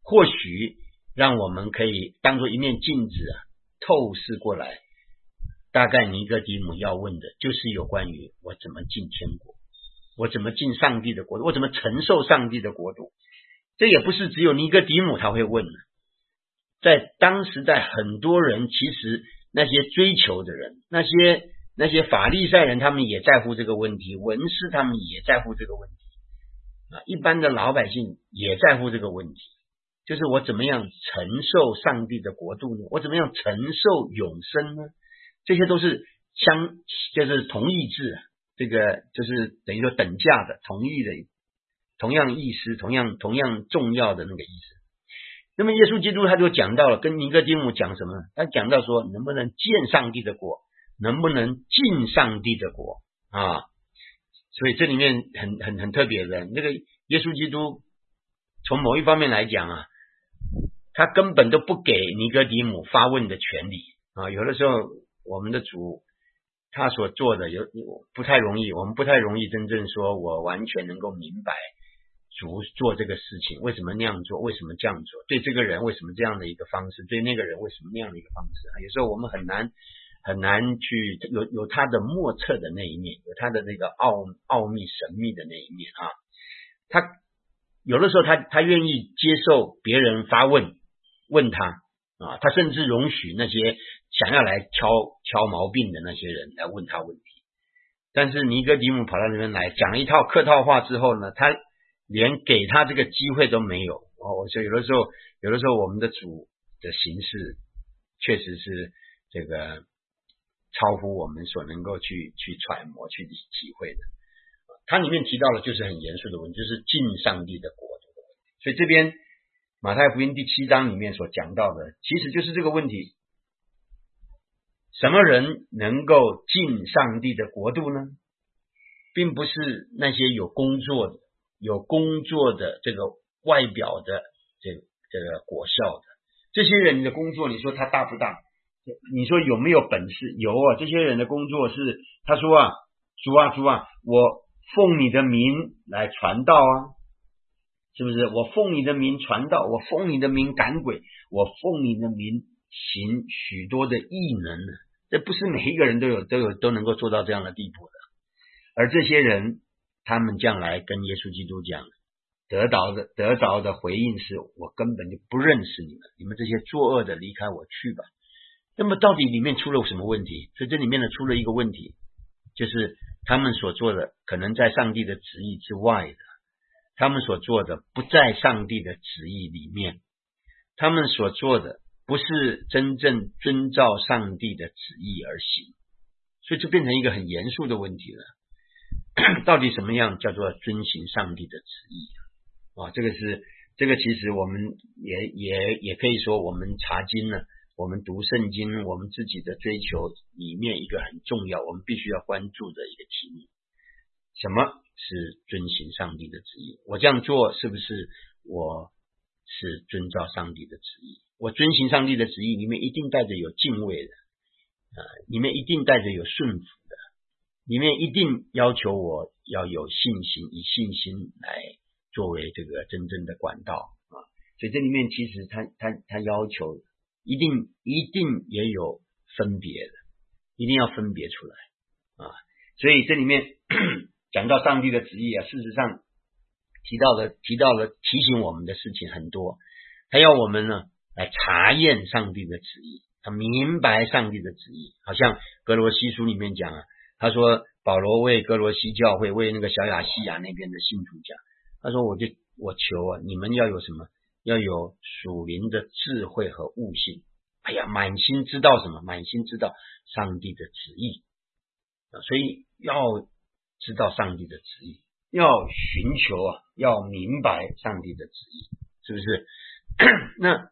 或许让我们可以当作一面镜子啊，透视过来。大概尼哥底母要问的就是有关于我怎么进天国，我怎么进上帝的国度，我怎么承受上帝的国度。这也不是只有尼哥底母他会问的，在当时代很多人，其实那些追求的人，那些那些法利赛人，他们也在乎这个问题，文士他们也在乎这个问题啊，一般的老百姓也在乎这个问题，就是我怎么样承受上帝的国度呢？我怎么样承受永生呢？这些都是相就是同义字啊，这个就是等于说等价的同义的同样意思，同样同样重要的那个意思。那么耶稣基督他就讲到了，跟尼哥底母讲什么呢？他讲到说能不能见上帝的国，能不能进上帝的国啊？所以这里面很很很特别的，那个耶稣基督从某一方面来讲啊，他根本都不给尼哥底母发问的权利啊。有的时候我们的主他所做的有不太容易，我们不太容易真正说我完全能够明白主做这个事情为什么那样做，为什么这样做，对这个人为什么这样的一个方式，对那个人为什么那样的一个方式啊。有时候我们很难很难去有有他的莫测的那一面，有他的那个奥奥秘神秘的那一面啊。他有的时候他他愿意接受别人发问问他啊，他甚至容许那些想要来敲敲毛病的那些人来问他问题。但是尼哥底母跑到那边来讲了一套客套话之后呢，他连给他这个机会都没有哦。所以有的时候有的时候我们的主的形式确实是这个超乎我们所能够去去揣摩去体会的。它里面提到的就是很严肃的问题，就是进上帝的国度的问题。所以这边马太福音第七章里面所讲到的其实就是这个问题，什么人能够进上帝的国度呢？并不是那些有工作的有工作的这个外表的这个这个果效的这些人的工作，你说他大不大？你说有没有本事？有啊，这些人的工作是他说啊，主啊主啊，我奉你的名来传道啊，是不是？我奉你的名传道，我奉你的名赶鬼，我奉你的名行许多的异能，这不是每一个人都有都有都能够做到这样的地步的。而这些人他们将来跟耶稣基督讲，得到的得着的回应是，我根本就不认识你们，你们这些作恶的离开我去吧。那么到底里面出了什么问题？所以这里面呢出了一个问题，就是他们所做的可能在上帝的旨意之外的，他们所做的不在上帝的旨意里面，他们所做的不是真正遵照上帝的旨意而行，所以就变成一个很严肃的问题了。到底什么样叫做遵行上帝的旨意啊？这个是这个其实我们也也也可以说，我们查经呢，我们读圣经，我们自己的追求里面一个很重要，我们必须要关注的一个题目，什么是遵行上帝的旨意？我这样做是不是我是遵照上帝的旨意？我遵行上帝的旨意里面一定带着有敬畏的啊，里面一定带着有顺服的，里面一定要求我要有信心，以信心来作为这个真正的管道啊。所以这里面其实他他他要求一定一定也有分别的，一定要分别出来啊。所以这里面讲到上帝的旨意啊，事实上提到了提到了提醒我们的事情很多，他要我们呢来查验上帝的旨意，他明白上帝的旨意。好像哥罗西书里面讲啊，他说保罗为哥罗西教会，为那个小亚细亚那边的信徒讲，他说我就我求啊，你们要有什么？要有属灵的智慧和悟性。哎呀，满心知道什么？满心知道上帝的旨意啊，所以要知道上帝的旨意，要寻求啊，要明白上帝的旨意，是不是？那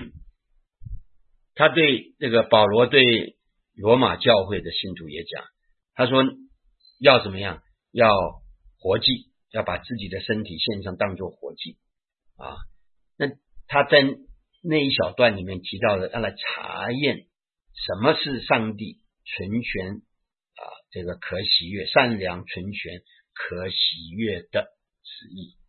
他对这个保罗对罗马教会的信徒也讲，他说要怎么样？要活祭，要把自己的身体献上当作活祭啊。那他在那一小段里面提到了要来查验什么是上帝纯全啊，这个可喜悦善良纯全可喜悦的旨意。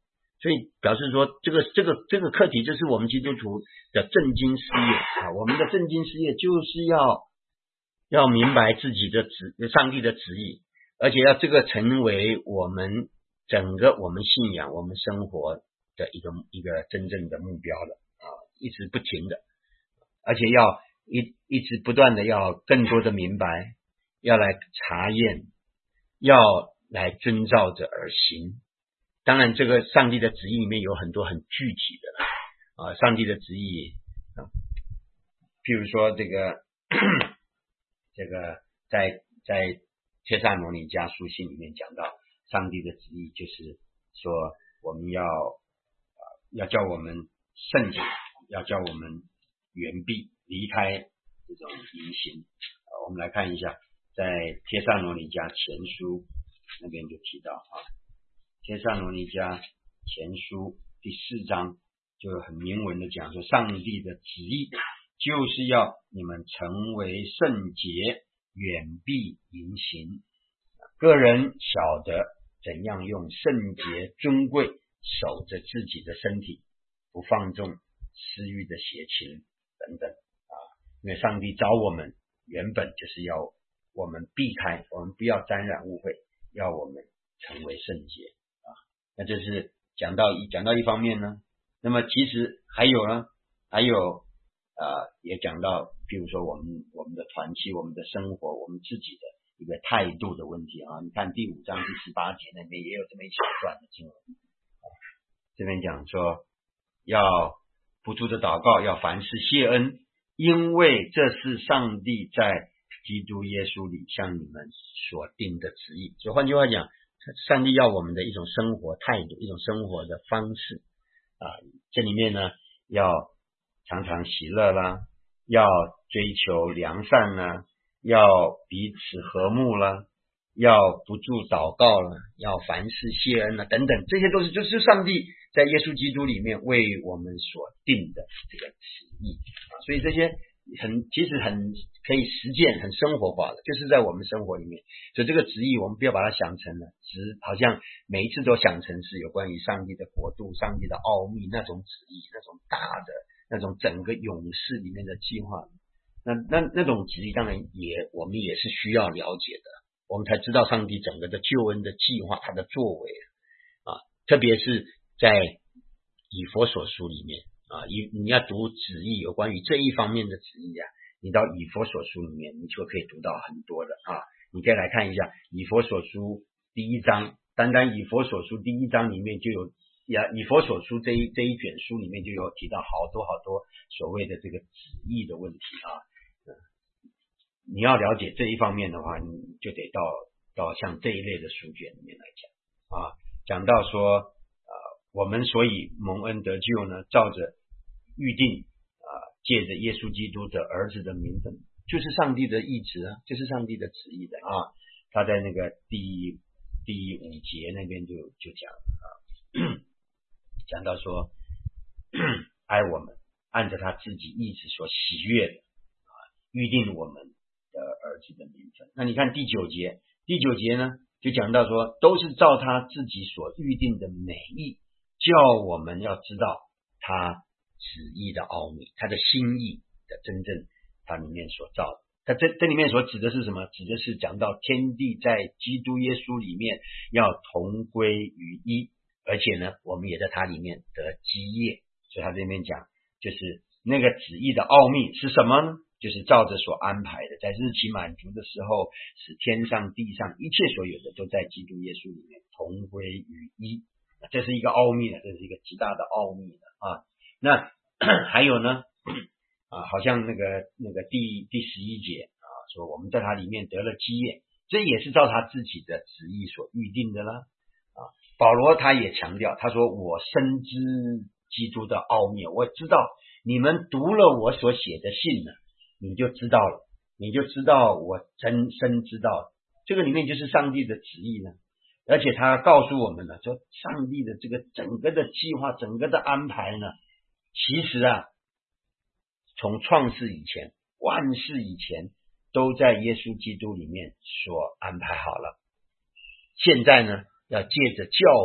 所以表示说，这个这个这个课题就是我们基督徒的正经事业啊，我们的正经事业就是要要明白自己的旨，上帝的旨意，而且要这个成为我们整个我们信仰、我们生活的一个一个真正的目标了啊，一直不停的，而且要一一直不断的要更多的明白，要来查验，要来遵照着而行。当然这个上帝的旨意里面有很多很具体的啊，上帝的旨意啊，譬如说这个这个在在帖撒罗尼迦书信里面讲到，上帝的旨意就是说我们要要叫我们圣洁，要叫我们远避离开这种淫行。我们来看一下，在帖撒罗尼迦前书那边就提到啊，帖撒罗尼迦前书第四章就很明文的讲说，上帝的旨意就是要你们成为圣洁，远避淫行。个人晓得怎样用圣洁尊贵守着自己的身体，不放纵私欲的邪情等等啊。因为上帝召我们原本就是要我们避开，我们不要沾染污秽，要我们成为圣洁啊。那这是讲到一讲到一方面呢，那么其实还有呢，还有呃也讲到，比如说我们我们的团契、我们的生活、我们自己的一个态度的问题啊。你看第五章第十八节那边也有这么一小段的经文啊，这边讲说要不住的祷告，要凡事谢恩，因为这是上帝在基督耶稣里向你们所定的旨意。所以换句话讲，上帝要我们的一种生活态度，一种生活的方式啊。这里面呢，要常常喜乐啦，要追求良善啦，要彼此和睦啦，要不住祷告啦，要凡事谢恩啦，等等，这些都是就是上帝在耶稣基督里面为我们所定的这个旨意啊。所以这些很其实很可以实践，很生活化的，就是在我们生活里面。所以这个旨意我们不要把它想成了只好像每一次都想成是有关于上帝的国度、上帝的奥秘那种旨意，那种大的那种整个勇士里面的计划。那那那种旨意当然也我们也是需要了解的，我们才知道上帝整个的救恩的计划，他的作为啊，特别是在以弗所书里面啊，你你要读旨意有关于这一方面的旨意啊，你到以弗所书里面你就可以读到很多的啊。你可以来看一下以弗所书第一章，单单以弗所书第一章里面就有呀，以弗所书这一这一卷书里面就有提到好多好多所谓的这个旨意的问题啊。你要了解这一方面的话，你就得到到像这一类的书卷里面来讲啊，讲到说呃，我们所以蒙恩得救呢，照着预定啊，借着耶稣基督的儿子的名分，就是上帝的意志啊，就是上帝的旨意的啊。他在那个第第五节那边就就讲啊，讲到说爱我们，按着他自己意志所喜悦的啊，预定我们的儿子的名分。那你看第九节，第九节呢就讲到说，都是照他自己所预定的美意，叫我们要知道他旨意的奥秘，他的心意的真正他里面所造的。他这这里面所指的是什么？指的是讲到天地在基督耶稣里面要同归于一，而且呢我们也在他里面得基业。所以他这边讲就是那个旨意的奥秘是什么呢？就是照着所安排的，在日期满足的时候，使天上地上一切所有的都在基督耶稣里面同归于一。这是一个奥秘呢，这是一个极大的奥秘呢啊。那还有呢啊，好像那个那个第第十一节啊，说我们在他里面得了基业，这也是照他自己的旨意所预定的啦啊。保罗他也强调，他说我深知基督的奥秘，我知道你们读了我所写的信呢，你就知道了，你就知道我真深知道，这个里面就是上帝的旨意呢。而且他告诉我们了，说上帝的这个整个的计划，整个的安排呢，其实啊从创世以前，万事以前都在耶稣基督里面所安排好了。现在呢要借着教会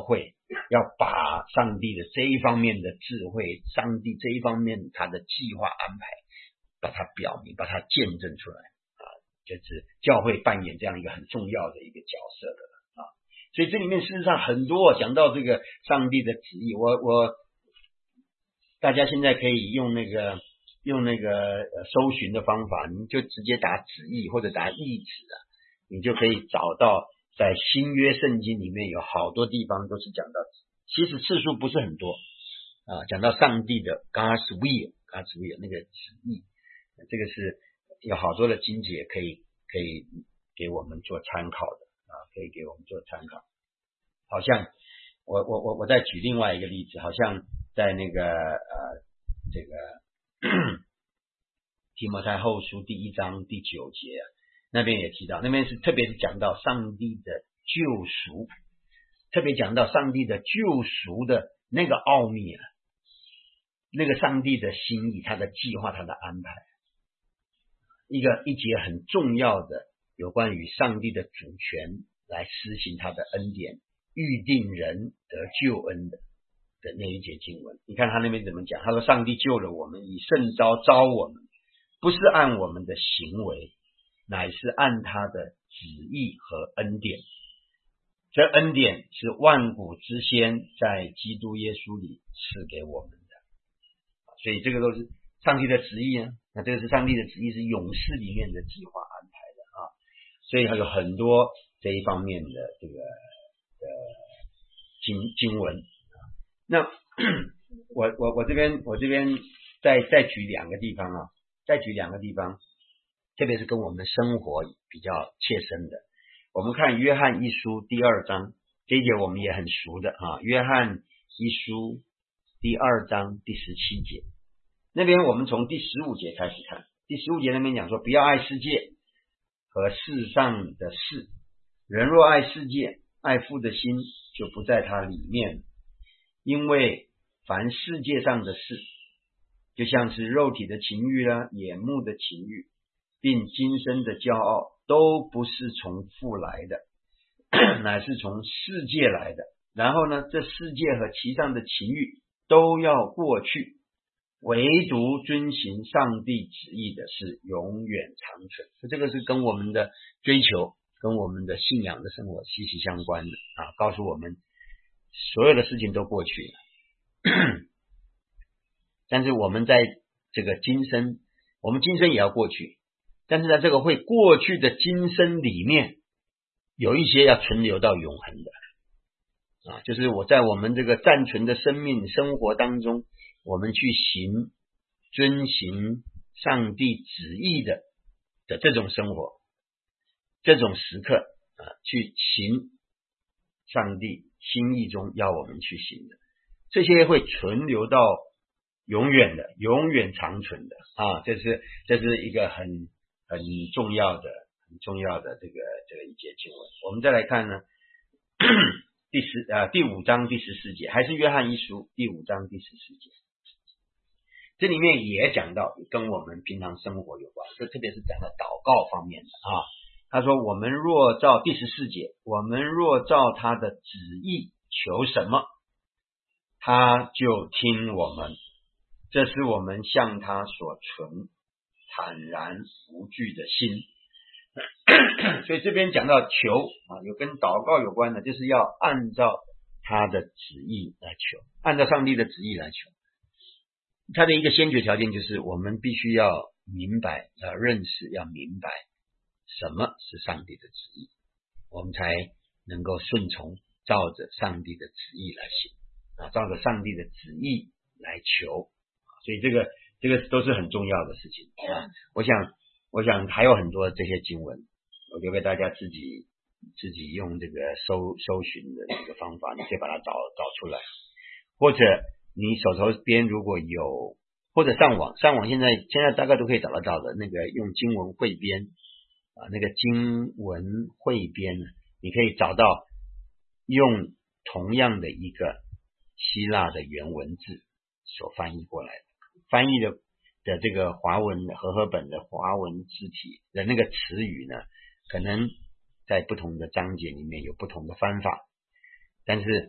要把上帝的这一方面的智慧，上帝这一方面他的计划安排，把它表明，把它见证出来啊，就是教会扮演这样一个很重要的一个角色的啊。所以这里面事实上很多讲到这个上帝的旨意，我我大家现在可以用那个用那个呃搜寻的方法，你就直接打旨意或者打意旨啊，你就可以找到在新约圣经里面有好多地方都是讲到，其实次数不是很多啊，讲到上帝的 God's will God's will 那个旨意，这个是有好多的经节可以可以给我们做参考的啊，可以给我们做参考。好像我我我我再举另外一个例子，好像在那个呃这个提摩太后书第一章第九节啊，那边也提到，那边是特别是讲到上帝的救赎，特别讲到上帝的救赎的那个奥秘啊，那个上帝的心意，他的计划，他的安排，一个一节很重要的有关于上帝的主权来施行他的恩典，预定人得救恩的的那一节经文。你看他那边怎么讲，他说上帝救了我们，以圣召召我们，不是按我们的行为，乃是按他的旨意和恩典。这恩典是万古之先在基督耶稣里赐给我们的，所以这个都是上帝的旨意啊。那这个是上帝的旨意，是永世里面的计划安排的啊。所以还有很多这一方面的这个呃经经文啊。那我我我这边我这边再再举两个地方啊，再举两个地方，特别是跟我们的生活比较切身的。我们看约翰一书第二章，这一节我们也很熟的啊。约翰一书第二章第十七节，那边我们从第十五节开始看。第十五节那边讲说，不要爱世界和世上的事，人若爱世界，爱父的心就不在他里面。因为凡世界上的事，就像是肉体的情欲啦、眼目的情欲，并今生的骄傲，都不是从父来的，乃是从世界来的。然后呢，这世界和其上的情欲都要过去，唯独遵行上帝旨意的是永远长存。所以这个是跟我们的追求跟我们的信仰的生活息息相关的啊，告诉我们所有的事情都过去了但是我们在这个今生，我们今生也要过去，但是在这个会过去的今生里面，有一些要存留到永恒的啊，就是我在我们这个暂存的生命生活当中，我们去行遵行上帝旨意的的这种生活，这种时刻啊，去行上帝心意中要我们去行的，这些会存留到永远的，永远长存的啊，这是这是一个很很重要的很重要的这个这个一节经文。我们再来看呢第十呃第五章第十四节，还是约翰一书第五章第十四节，这里面也讲到跟我们平常生活有关，这特别是讲到祷告方面的啊。他说我们若照第十四节，我们若照他的旨意求什么，他就听我们，这是我们向他所存坦然无惧的心所以这边讲到求啊，有跟祷告有关的，就是要按照他的旨意来求，按照上帝的旨意来求。他的一个先决条件就是我们必须要明白，要认识，要明白什么是上帝的旨意，我们才能够顺从，照着上帝的旨意来行啊，照着上帝的旨意来求。所以这个这个都是很重要的事情啊。我想我想还有很多这些经文，我就给大家自己自己用这个搜搜寻的这个方法，你可以把它找找出来，或者你手头边如果有，或者上网上网现在现在大概都可以找得到的那个用经文汇编啊，那个经文汇编，你可以找到用同样的一个希腊的原文字所翻译过来的，翻译的的这个华文和合本的华文字体的那个词语呢，可能在不同的章节里面有不同的翻法，但是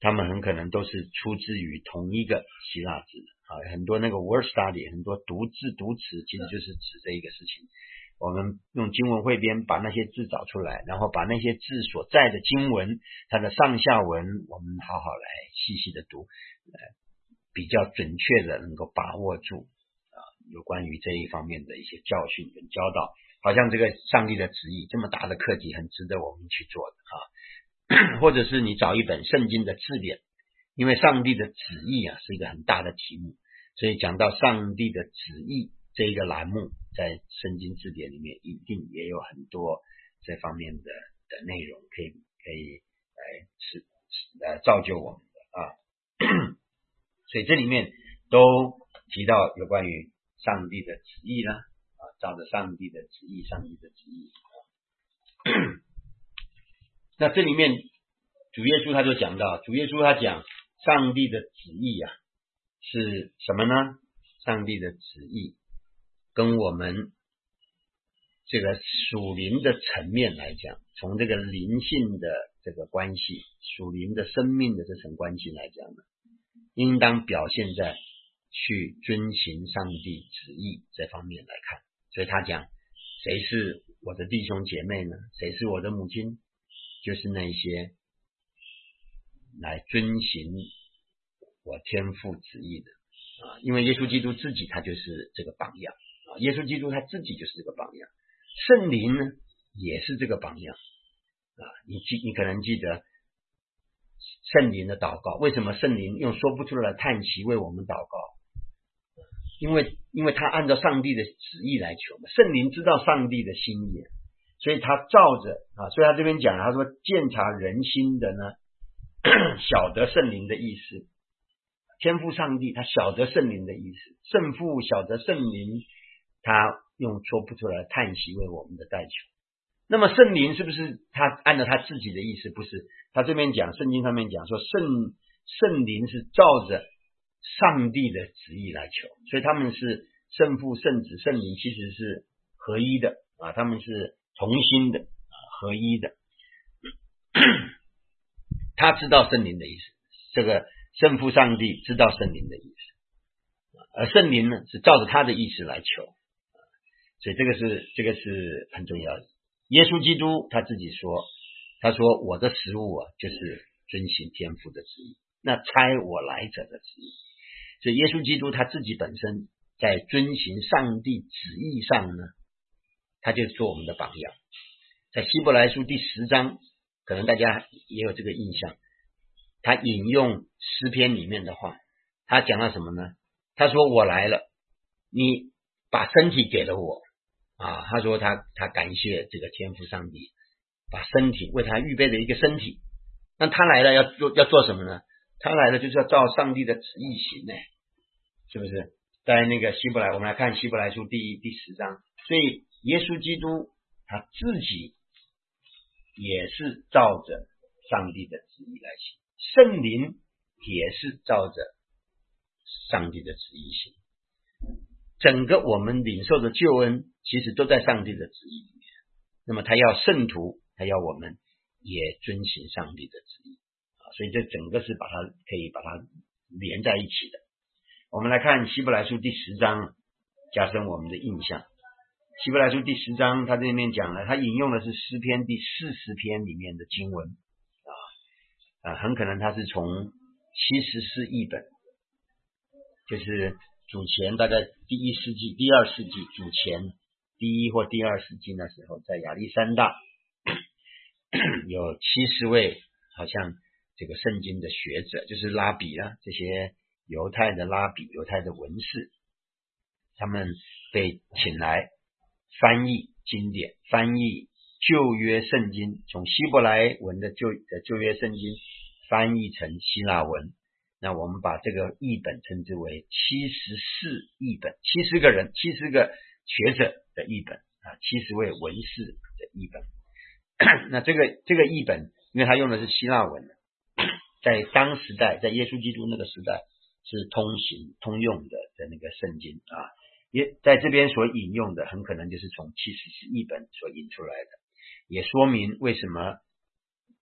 他们很可能都是出自于同一个希腊字啊，很多那个 word study 很多读字读词其实就是指这一个事情。我们用经文汇编把那些字找出来，然后把那些字所在的经文它的上下文我们好好来细细的读，呃，比较准确的能够把握住啊有关于这一方面的一些教训跟教导，好像这个上帝的旨意这么大的课题很值得我们去做的啊，或者是你找一本圣经的字典，因为上帝的旨意啊是一个很大的题目，所以讲到上帝的旨意这一个栏目在圣经字典里面一定也有很多这方面的的内容可以可以来是来造就我们的啊，所以这里面都提到有关于上帝的旨意啦啊，照着上帝的旨意，上帝的旨意啊。那这里面主耶稣他就讲到，主耶稣他讲上帝的旨意啊是什么呢？上帝的旨意跟我们这个属灵的层面来讲，从这个灵性的这个关系，属灵的生命的这层关系来讲呢，应当表现在去遵行上帝旨意这方面来看。所以他讲谁是我的弟兄姐妹呢？谁是我的母亲？就是那些来遵行我天父旨意的啊，因为耶稣基督自己他就是这个榜样啊，耶稣基督他自己就是这个榜样，圣灵呢也是这个榜样啊。你记你可能记得圣灵的祷告，为什么圣灵用说不出来的叹息为我们祷告？因为因为他按照上帝的旨意来求嘛，圣灵知道上帝的心意，所以他照着啊，所以他这边讲他说鉴察人心的呢晓得圣灵的意思，天父上帝他晓得圣灵的意思，圣父晓得圣灵，他用说不出来的叹息为我们的代求。那么圣灵是不是他按照他自己的意思？不是，他这边讲圣经上面讲说圣圣灵是照着上帝的旨意来求，所以他们是圣父圣子圣灵其实是合一的啊，他们是同心的啊，合一的。他知道圣灵的意思，这个圣父上帝知道圣灵的意思，而圣灵呢是照着他的意思来求，所以这个是这个是很重要的。耶稣基督他自己说，他说我的食物啊就是遵行天父的旨意，那差我来者的旨意。所以耶稣基督他自己本身在遵行上帝旨意上呢，他就做我们的榜样。在希伯来书第十章，可能大家也有这个印象，他引用诗篇里面的话，他讲到什么呢？他说我来了，你把身体给了我啊，他说他他感谢这个天父上帝把身体为他预备了一个身体，那他来了要做要做什么呢？他来了就是要照上帝的旨意行呢，是不是？在那个希伯来，我们来看希伯来书第一第十章，所以耶稣基督他自己也是照着上帝的旨意来行，圣灵也是照着上帝的旨意行，整个我们领受的救恩其实都在上帝的旨意里面。那么他要圣徒，他要我们也遵行上帝的旨意啊，所以这整个是把它可以把它连在一起的。我们来看希伯来书第十章，加深我们的印象。希伯来书第十章，他这里面讲了，他引用的是诗篇第四十篇里面的经文啊啊，很可能他是从七十四译本，就是主前大概第一世纪、第二世纪主前第一或第二世纪那时候，在亚历山大有七十位好像这个圣经的学者，就是拉比啦，这些犹太的拉比、犹太的文士，他们被请来翻译经典，翻译旧约圣经，从希伯来文的旧的旧约圣经翻译成希腊文。那我们把这个译本称之为七十四译本，七十个人，七十个学者的译本啊，七十位文士的译本。那这个这个译本，因为他用的是希腊文，在当时代，在耶稣基督那个时代是通行通用的的那个圣经啊，也在这边所引用的很可能就是从七十四译本所引出来的，也说明为什么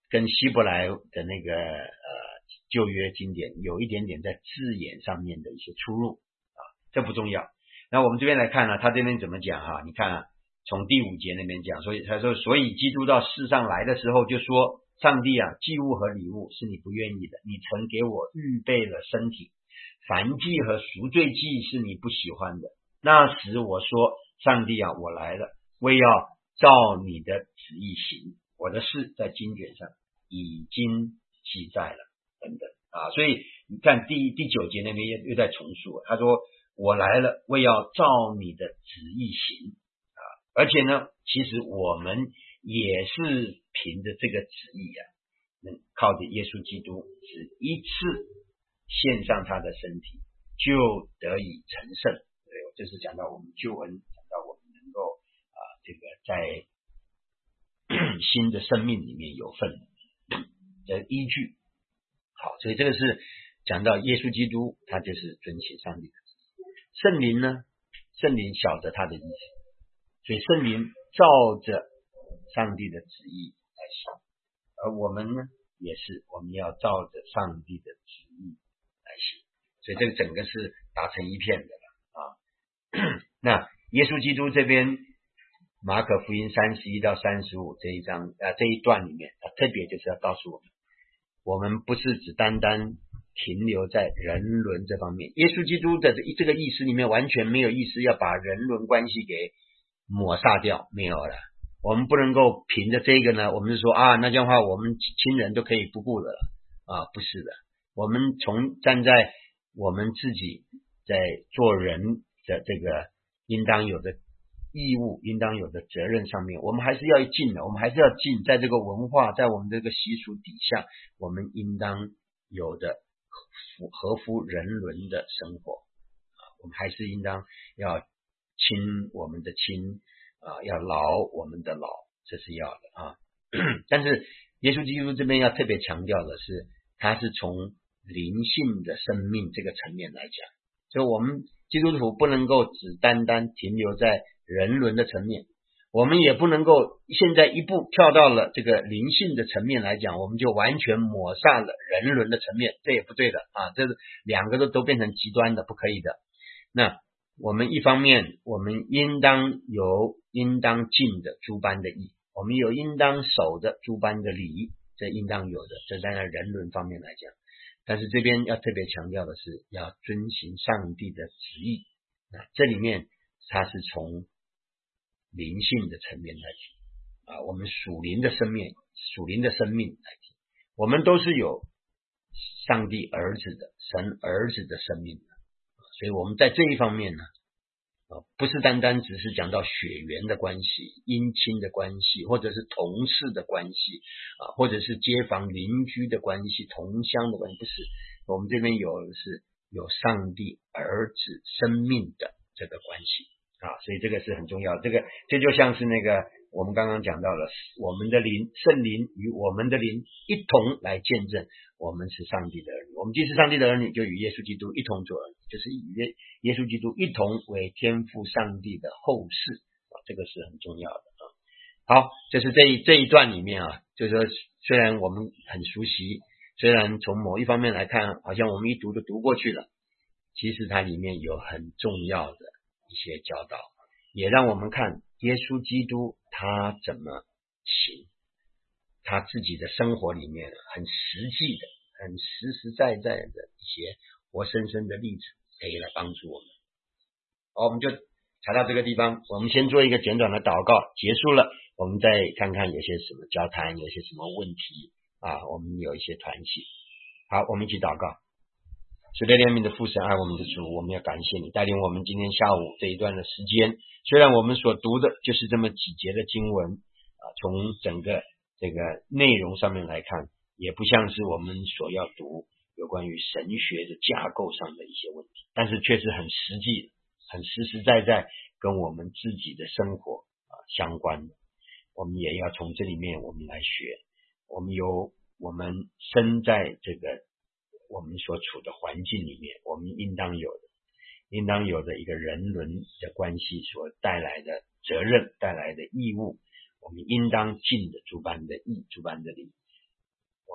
跟希伯来的那个呃旧约经典有一点点在字眼上面的一些出入啊，这不重要。那我们这边来看呢，他这边怎么讲哈？你看啊，从第五节那边讲，所以他说，所以基督到世上来的时候就说，上帝啊，祭物和礼物是你不愿意的，你曾给我预备了身体，燔祭和赎罪祭是你不喜欢的。那时我说，上帝啊，我来了，为要照你的旨意行，我的事在经卷上已经记载了，等等啊。所以你看第第九节那边又又在重述，他说我来了，为要照你的旨意行啊。而且呢，其实我们也是凭着这个旨意啊，能靠着耶稣基督只一次献上他的身体，就得以成圣。对，这是讲到我们救恩，讲到我们能够啊，这个在新的生命里面有份的依据。好，所以这个是讲到耶稣基督，他就是遵行上帝的旨意。圣灵呢，圣灵晓得他的意思，所以圣灵照着上帝的旨意来行，而我们呢，也是我们要照着上帝的旨意来行，所以这个整个是打成一片的了啊。那耶稣基督这边马可福音三十一到三十五这一章啊这一段里面，他特别就是要告诉我们，我们不是只单单停留在人伦这方面。耶稣基督的这个意思里面完全没有意思要把人伦关系给抹杀掉，没有了。我们不能够凭着这个呢，我们就说啊，那这样的话我们亲人都可以不顾的了啊，不是的。我们从站在我们自己在做人的这个应当有的义务，应当有的责任上面，我们还是要尽的，我们还是要尽，在这个文化，在我们这个习俗底下，我们应当有的合乎人伦的生活啊，我们还是应当要亲我们的亲啊，要劳我们的劳，这是要的啊。但是耶稣基督这边要特别强调的是，他是从灵性的生命这个层面来讲，所以我们基督徒不能够只单单停留在人伦的层面，我们也不能够现在一步跳到了这个灵性的层面来讲，我们就完全抹杀了人伦的层面，这也不对的啊，这是两个都都变成极端的，不可以的。那我们一方面我们应当有应当尽的诸般的义，我们有应当守的诸般的礼，这应当有的，这在人伦方面来讲。但是这边要特别强调的是要遵行上帝的旨意，那这里面它是从灵性的层面来讲啊，我们属灵的生命属灵的生命来讲，我们都是有上帝儿子的神儿子的生命的，所以我们在这一方面呢啊，不是单单只是讲到血缘的关系、姻亲的关系，或者是同事的关系啊，或者是街坊邻居的关系、同乡的关系，不是。我们这边有的是有上帝儿子生命的这个关系啊，所以这个是很重要。这个这就像是那个我们刚刚讲到了，我们的灵圣灵与我们的灵一同来见证我们是上帝的儿女。我们既是上帝的儿女，就与耶稣基督一同做儿女，就是与耶耶稣基督一同为天父上帝的后世啊，这个是很重要的啊。好，这是这一这一段里面啊，就是说虽然我们很熟悉，虽然从某一方面来看，好像我们一读就读过去了，其实它里面有很重要的一些教导，也让我们看耶稣基督他怎么行，他自己的生活里面很实际的、很实实在在的一些活生生的例子，可以来帮助我们。好，我们就查到这个地方，我们先做一个简短的祷告，结束了，我们再看看有些什么交谈，有些什么问题啊，我们有一些团契。好，我们一起祷告。慈悲怜悯的父神，爱我们的主，我们要感谢你带领我们今天下午这一段的时间。虽然我们所读的就是这么几节的经文啊，从整个这个内容上面来看，也不像是我们所要读有关于神学的架构上的一些问题，但是却是很实际、很实实在在跟我们自己的生活啊相关的。我们也要从这里面我们来学，我们有我们身在这个我们所处的环境里面，我们应当有的应当有的一个人伦的关系所带来的责任、带来的义务，我们应当尽的诸般的义、诸般的礼。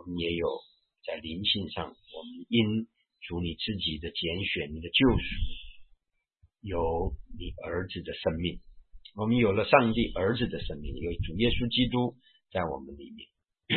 我们也有在灵性上，我们因主你自己的拣选，你的救赎，有你儿子的生命，我们有了上帝儿子的生命，有主耶稣基督在我们里面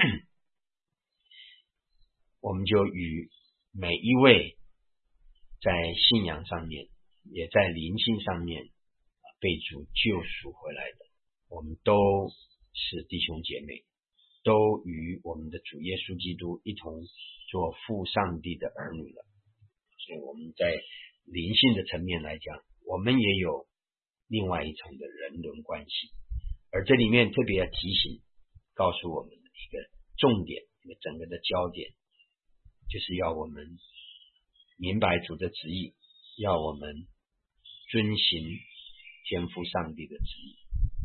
我们就与每一位在信仰上面也在灵性上面被主救赎回来的，我们都是弟兄姐妹，都与我们的主耶稣基督一同做父上帝的儿女了。所以我们在灵性的层面来讲，我们也有另外一层的人伦关系，而这里面特别要提醒告诉我们的一个重点，一个整个的焦点，就是要我们明白主的旨意，要我们遵行天父上帝的旨意。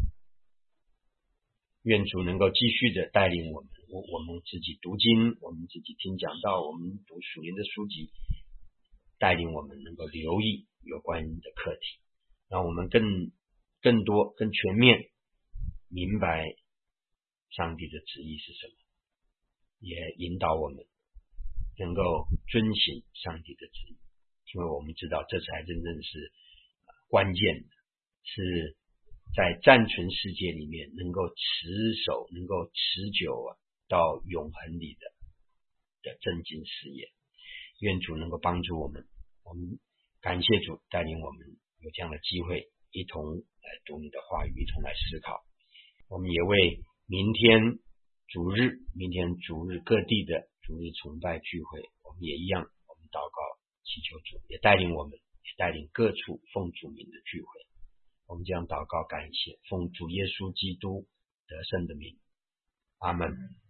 愿主能够继续的带领我们，我我们自己读经，我们自己听讲道，我们读属灵的书籍，带领我们能够留意有关的课题，让我们更更多更全面明白上帝的旨意是什么，也引导我们能够遵行上帝的旨意，因为我们知道这才真正是关键的，是在暂存世界里面能够持守，能够持久啊到永恒里的的正经事业。愿主能够帮助我们，我们感谢主带领我们有这样的机会，一同来读你的话语，一同来思考。我们也为明天主日，明天主日各地的主日崇拜聚会，我们也一样，我们祷告祈求主也带领我们，去带领各处奉主名的聚会。我们这样祷告感谢，奉主耶稣基督得胜的名，阿们。